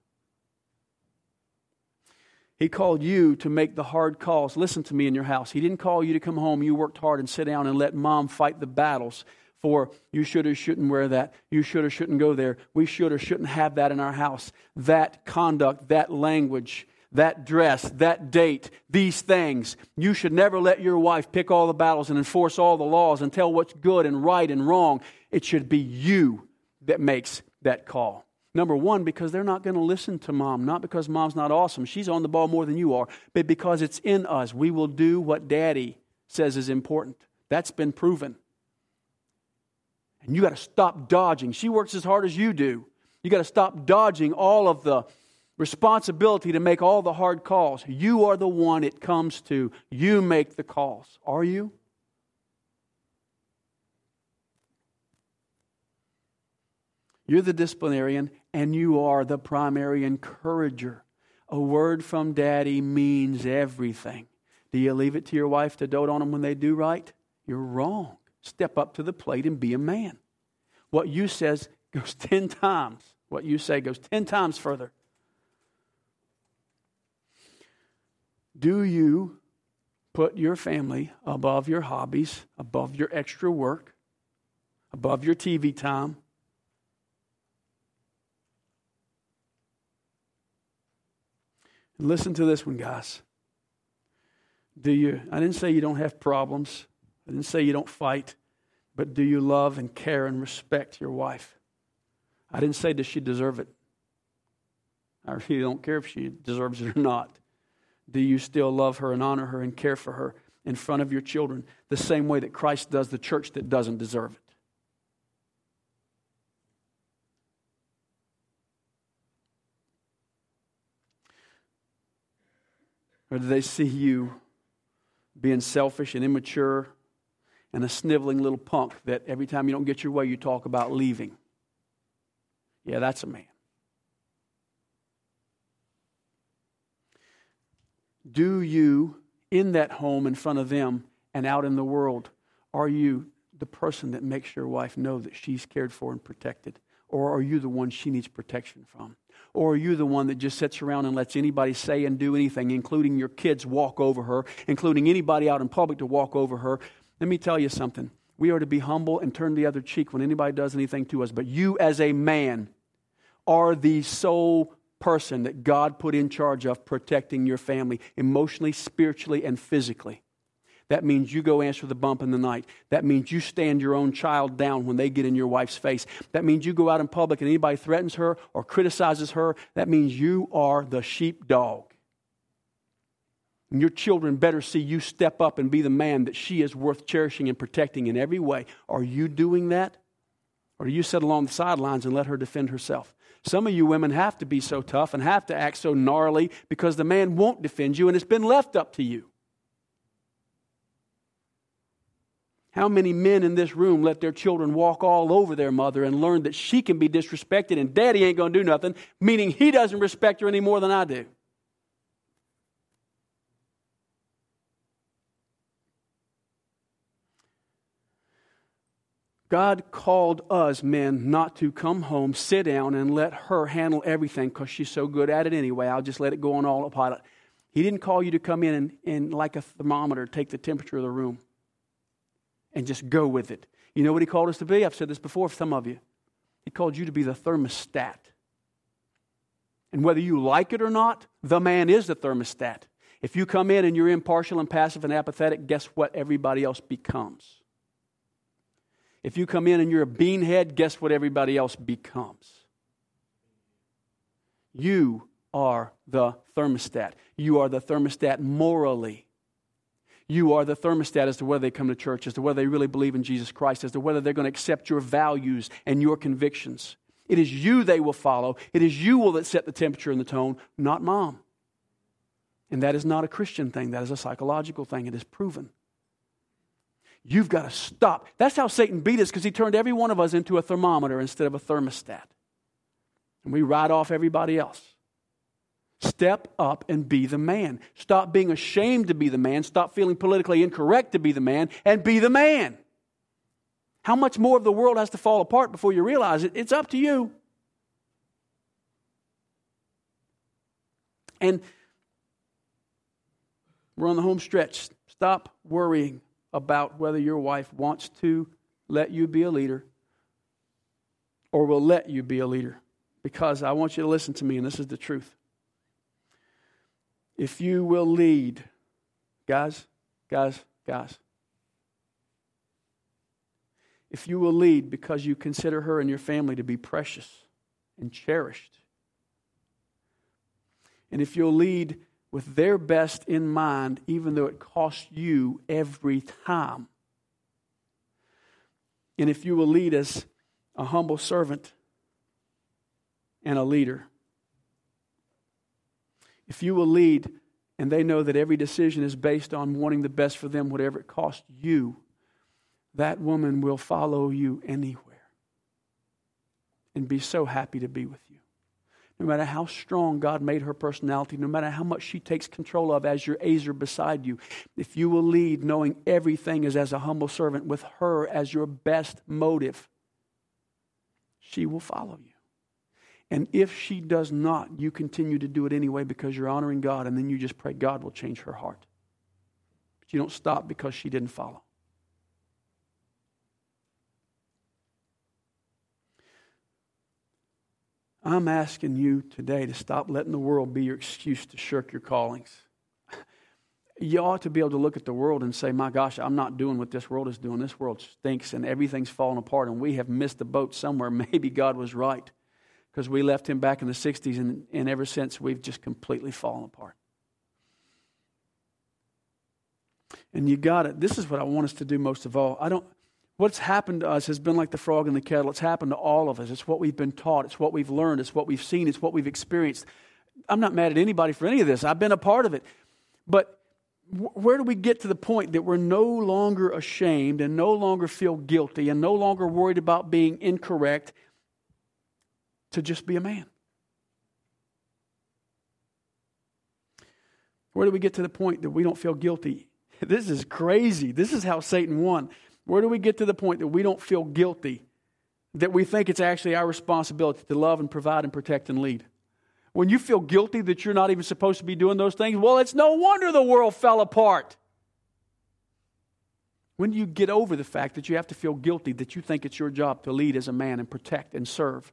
He called you to make the hard calls. Listen to me in your house. He didn't call you to come home, you worked hard and sit down and let mom fight the battles for you should or shouldn't wear that, you should or shouldn't go there, we should or shouldn't have that in our house. That conduct, that language, that dress, that date, these things. You should never let your wife pick all the battles and enforce all the laws and tell what's good and right and wrong. It should be you that makes that call. Number one, because they're not going to listen to mom. Not because mom's not awesome. She's on the ball more than you are. But because it's in us. We will do what daddy says is important. That's been proven. And you got to stop dodging. She works as hard as you do. You got to stop dodging all of the responsibility to make all the hard calls. You are the one it comes to. You make the calls. Are you? You're the disciplinarian, and you are the primary encourager. A word from daddy means everything. Do you leave it to your wife to dote on them when they do right? You're wrong. Step up to the plate and be a man. What you says goes ten times. What you say goes ten times further. Do you put your family above your hobbies, above your extra work, above your T V time? And listen to this one, guys. Do you, I didn't say you don't have problems. I didn't say you don't fight. But do you love and care and respect your wife? I didn't say does she deserve it. I really don't care if she deserves it or not. Do you still love her and honor her and care for her in front of your children the same way that Christ does the church that doesn't deserve it? Or do they see you being selfish and immature and a sniveling little punk that every time you don't get your way, you talk about leaving? Yeah, that's a man. Do you, in that home in front of them and out in the world, are you the person that makes your wife know that she's cared for and protected? Or are you the one she needs protection from? Or are you the one that just sits around and lets anybody say and do anything, including your kids walk over her, including anybody out in public to walk over her? Let me tell you something. We are to be humble and turn the other cheek when anybody does anything to us. But you as a man are the sole person that God put in charge of protecting your family emotionally, spiritually, and physically. That means you go answer the bump in the night. That means you stand your own child down when they get in your wife's face. That means you go out in public and anybody threatens her or criticizes her. That means you are the sheepdog. And your children better see you step up and be the man that she is worth cherishing and protecting in every way. Are you doing that? Or do you sit along the sidelines and let her defend herself? Some of you women have to be so tough and have to act so gnarly because the man won't defend you and it's been left up to you. How many men in this room let their children walk all over their mother and learn that she can be disrespected and daddy ain't going to do nothing, meaning he doesn't respect her any more than I do? God called us men not to come home, sit down, and let her handle everything because she's so good at it anyway. I'll just let it go on autopilot. He didn't call you to come in and, and like a thermometer, take the temperature of the room and just go with it. You know what he called us to be? I've said this before for some of you. He called you to be the thermostat. And whether you like it or not, the man is the thermostat. If you come in and you're impartial and passive and apathetic, guess what everybody else becomes? If you come in and you're a beanhead, guess what everybody else becomes? You are the thermostat. You are the thermostat morally. You are the thermostat as to whether they come to church, as to whether they really believe in Jesus Christ, as to whether they're going to accept your values and your convictions. It is you they will follow. It is you will that set the temperature and the tone, not mom. And that is not a Christian thing. That is a psychological thing. It is proven. You've got to stop. That's how Satan beat us, because he turned every one of us into a thermometer instead of a thermostat. And we write off everybody else. Step up and be the man. Stop being ashamed to be the man. Stop feeling politically incorrect to be the man, and be the man. How much more of the world has to fall apart before you realize it? It's up to you. And we're on the home stretch. Stop worrying about whether your wife wants to let you be a leader or will let you be a leader. Because I want you to listen to me, and this is the truth. If you will lead, guys, guys, guys, if you will lead because you consider her and your family to be precious and cherished, and if you'll lead with their best in mind, even though it costs you every time. And if you will lead as a humble servant and a leader. If you will lead and they know that every decision is based on wanting the best for them, whatever it costs you, that woman will follow you anywhere and be so happy to be with you. No matter how strong God made her personality, no matter how much she takes control of as your azer beside you, if you will lead knowing everything is as a humble servant with her as your best motive, she will follow you. And if she does not, you continue to do it anyway because you're honoring God, and then you just pray God will change her heart. But you don't stop because she didn't follow. I'm asking you today to stop letting the world be your excuse to shirk your callings. You ought to be able to look at the world and say, my gosh, I'm not doing what this world is doing. This world stinks and everything's falling apart and we have missed the boat somewhere. Maybe God was right because we left Him back in the sixties and, and ever since we've just completely fallen apart. And you got it. This is what I want us to do most of all. I don't. What's happened to us has been like the frog in the kettle. It's happened to all of us. It's what we've been taught. It's what we've learned. It's what we've seen. It's what we've experienced. I'm not mad at anybody for any of this. I've been a part of it. But where do we get to the point that we're no longer ashamed and no longer feel guilty and no longer worried about being incorrect to just be a man? Where do we get to the point that we don't feel guilty? This is crazy. This is how Satan won. Where do we get to the point that we don't feel guilty, that we think it's actually our responsibility to love and provide and protect and lead? When you feel guilty that you're not even supposed to be doing those things, well, it's no wonder the world fell apart. When do you get over the fact that you have to feel guilty that you think it's your job to lead as a man and protect and serve?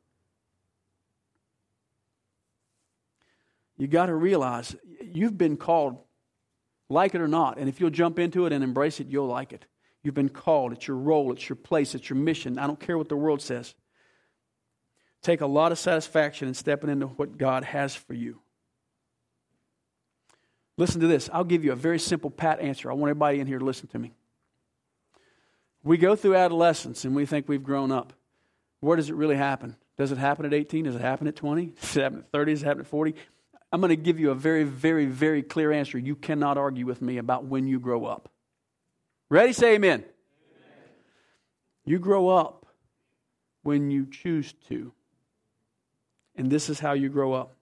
You got to realize you've been called, like it or not, and if you'll jump into it and embrace it, you'll like it. You've been called. It's your role. It's your place. It's your mission. I don't care what the world says. Take a lot of satisfaction in stepping into what God has for you. Listen to this. I'll give you a very simple, pat answer. I want everybody in here to listen to me. We go through adolescence and we think we've grown up. Where does it really happen? Does it happen at eighteen? Does it happen at twenty? Does it happen at thirty? Does it happen at forty? I'm going to give you a very, very, very clear answer. You cannot argue with me about when you grow up. Ready? Say amen. Amen. You grow up when you choose to. And this is how you grow up.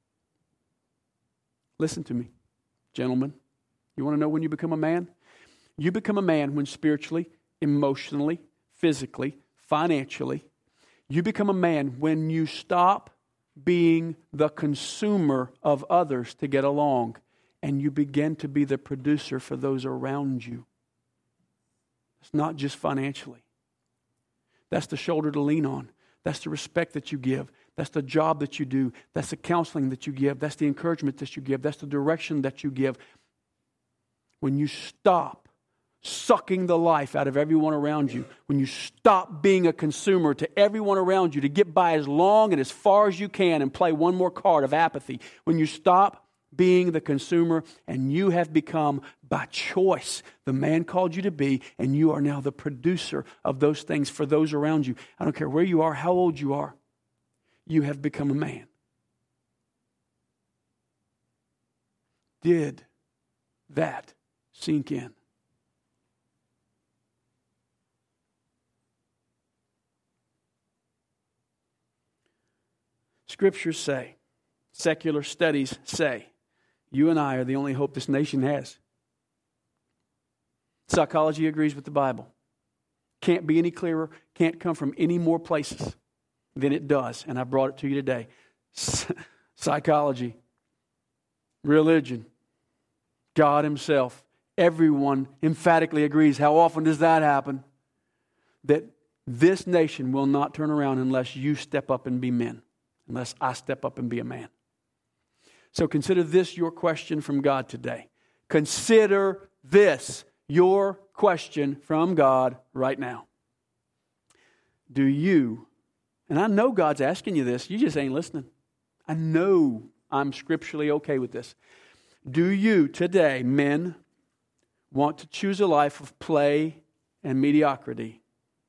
Listen to me, gentlemen. You want to know when you become a man? You become a man when spiritually, emotionally, physically, financially, you become a man when you stop being the consumer of others to get along and you begin to be the producer for those around you. It's not just financially. That's the shoulder to lean on. That's the respect that you give. That's the job that you do. That's the counseling that you give. That's the encouragement that you give. That's the direction that you give. When you stop sucking the life out of everyone around you, when you stop being a consumer to everyone around you to get by as long and as far as you can and play one more card of apathy, when you stop being the consumer and you have become by choice the man called you to be, and you are now the producer of those things for those around you. I don't care where you are, how old you are, you have become a man. Did that sink in? Scriptures say, secular studies say, you and I are the only hope this nation has. Psychology agrees with the Bible. Can't be any clearer, can't come from any more places than it does. And I brought it to you today. Psychology, religion, God Himself, everyone emphatically agrees. How often does that happen? That this nation will not turn around unless you step up and be men. Unless I step up and be a man. So consider this your question from God today. Consider this your question from God right now. Do you, and I know God's asking you this, you just ain't listening. I know I'm scripturally okay with this. Do you today, men, want to choose a life of play and mediocrity?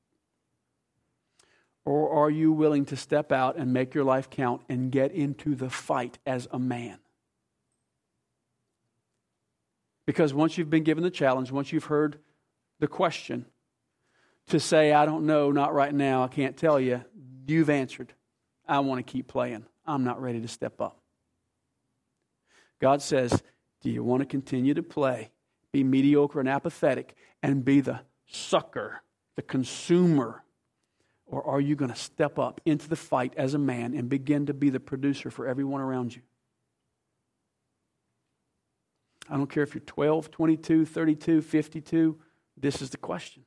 Or are you willing to step out and make your life count and get into the fight as a man? Because once you've been given the challenge, once you've heard the question, to say, I don't know, not right now, I can't tell you, you've answered, I want to keep playing. I'm not ready to step up. God says, do you want to continue to play, be mediocre and apathetic, and be the sucker, the consumer? Or are you going to step up into the fight as a man and begin to be the producer for everyone around you? I don't care if you're twelve, twenty-two, thirty-two, fifty-two. This is the question.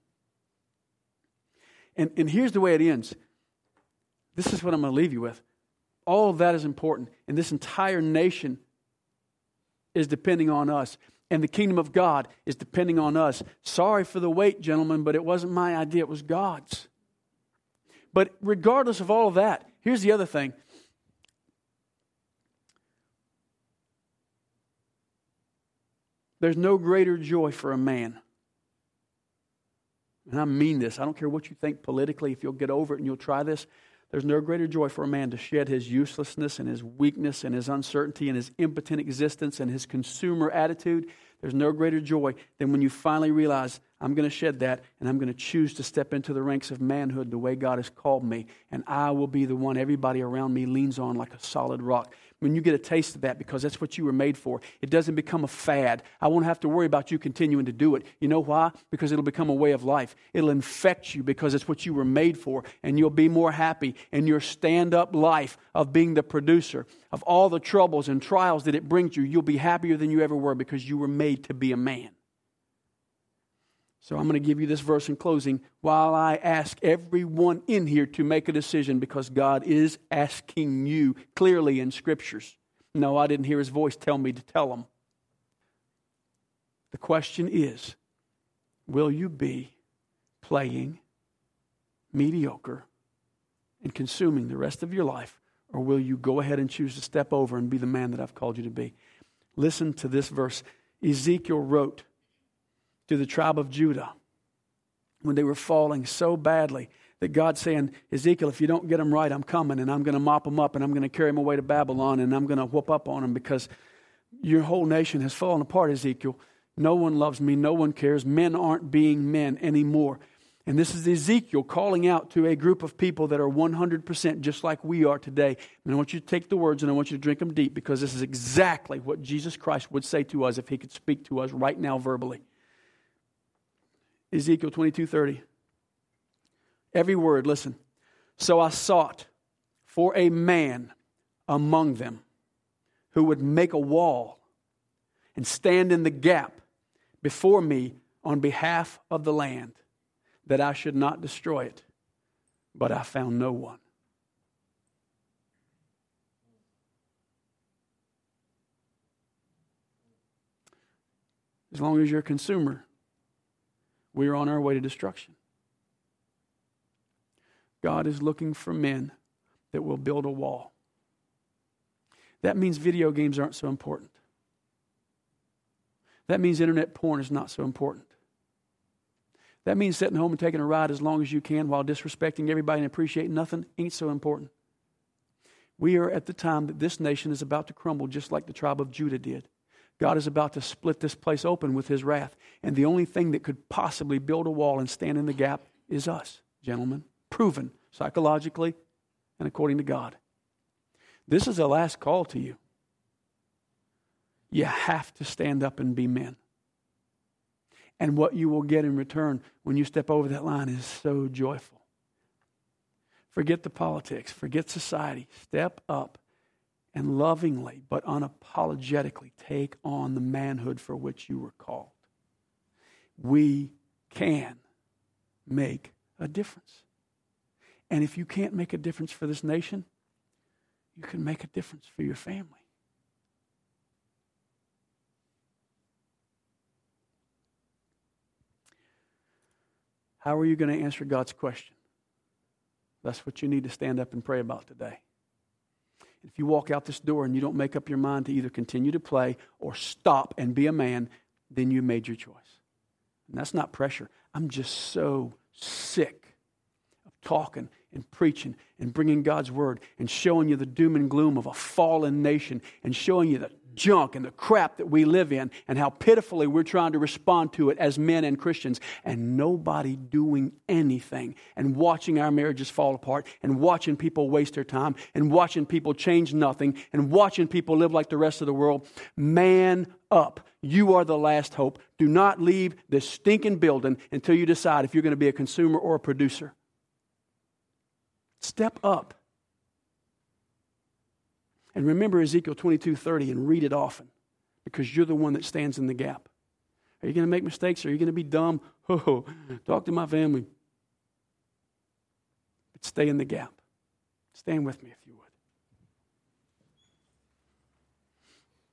And, and here's the way it ends. This is what I'm going to leave you with. All of that is important. And this entire nation is depending on us. And the kingdom of God is depending on us. Sorry for the wait, gentlemen, but it wasn't my idea. It was God's. But regardless of all of that, here's the other thing. There's no greater joy for a man. And I mean this. I don't care what you think politically. If you'll get over it and you'll try this. There's no greater joy for a man to shed his uselessness and his weakness and his uncertainty and his impotent existence and his consumer attitude. There's no greater joy than when you finally realize, I'm going to shed that and I'm going to choose to step into the ranks of manhood the way God has called me. And I will be the one everybody around me leans on like a solid rock. When you get a taste of that, because that's what you were made for, it doesn't become a fad. I won't have to worry about you continuing to do it. You know why? Because it'll become a way of life. It'll infect you because it's what you were made for. And you'll be more happy in your stand-up life of being the producer. Of all the troubles and trials that it brings you, you'll be happier than you ever were because you were made to be a man. So I'm going to give you this verse in closing while I ask everyone in here to make a decision, because God is asking you clearly in Scriptures. No, I didn't hear His voice tell me to tell them. The question is, will you be playing mediocre and consuming the rest of your life, or will you go ahead and choose to step over and be the man that I've called you to be? Listen to this verse. Ezekiel wrote to the tribe of Judah when they were falling so badly that God's saying, Ezekiel, if you don't get them right, I'm coming and I'm going to mop them up and I'm going to carry them away to Babylon and I'm going to whoop up on them because your whole nation has fallen apart, Ezekiel. No one loves me. No one cares. Men aren't being men anymore. And this is Ezekiel calling out to a group of people that are one hundred percent just like we are today. And I want you to take the words and I want you to drink them deep, because this is exactly what Jesus Christ would say to us if He could speak to us right now verbally. Ezekiel twenty-two thirty. Every word, listen. So I sought for a man among them who would make a wall and stand in the gap before me on behalf of the land, that I should not destroy it. But I found no one. As long as you're a consumer, we're on our way to destruction. God is looking for men that will build a wall. That means video games aren't so important. That means internet porn is not so important. That means sitting home and taking a ride as long as you can while disrespecting everybody and appreciating nothing ain't so important. We are at the time that this nation is about to crumble, just like the tribe of Judah did. God is about to split this place open with His wrath. And the only thing that could possibly build a wall and stand in the gap is us, gentlemen. Proven psychologically and according to God. This is a last call to you. You have to stand up and be men. And what you will get in return when you step over that line is so joyful. Forget the politics. Forget society. Step up and lovingly but unapologetically take on the manhood for which you were called. We can make a difference. And if you can't make a difference for this nation, you can make a difference for your family. How are you going to answer God's question? That's what you need to stand up and pray about today. If you walk out this door and you don't make up your mind to either continue to play or stop and be a man, then you made your choice. And that's not pressure. I'm just so sick of talking and preaching and bringing God's word and showing you the doom and gloom of a fallen nation and showing you the junk and the crap that we live in and how pitifully we're trying to respond to it as men and Christians, and nobody doing anything, and watching our marriages fall apart, and watching people waste their time, and watching people change nothing, and watching people live like the rest of the world. Man up. You are the last hope. Do not leave this stinking building until you decide if you're going to be a consumer or a producer. Step up. And remember Ezekiel twenty-two thirty and read it often, because you're the one that stands in the gap. Are you going to make mistakes? Are you going to be dumb? Oh, talk to my family. But stay in the gap. Stand with me if you would.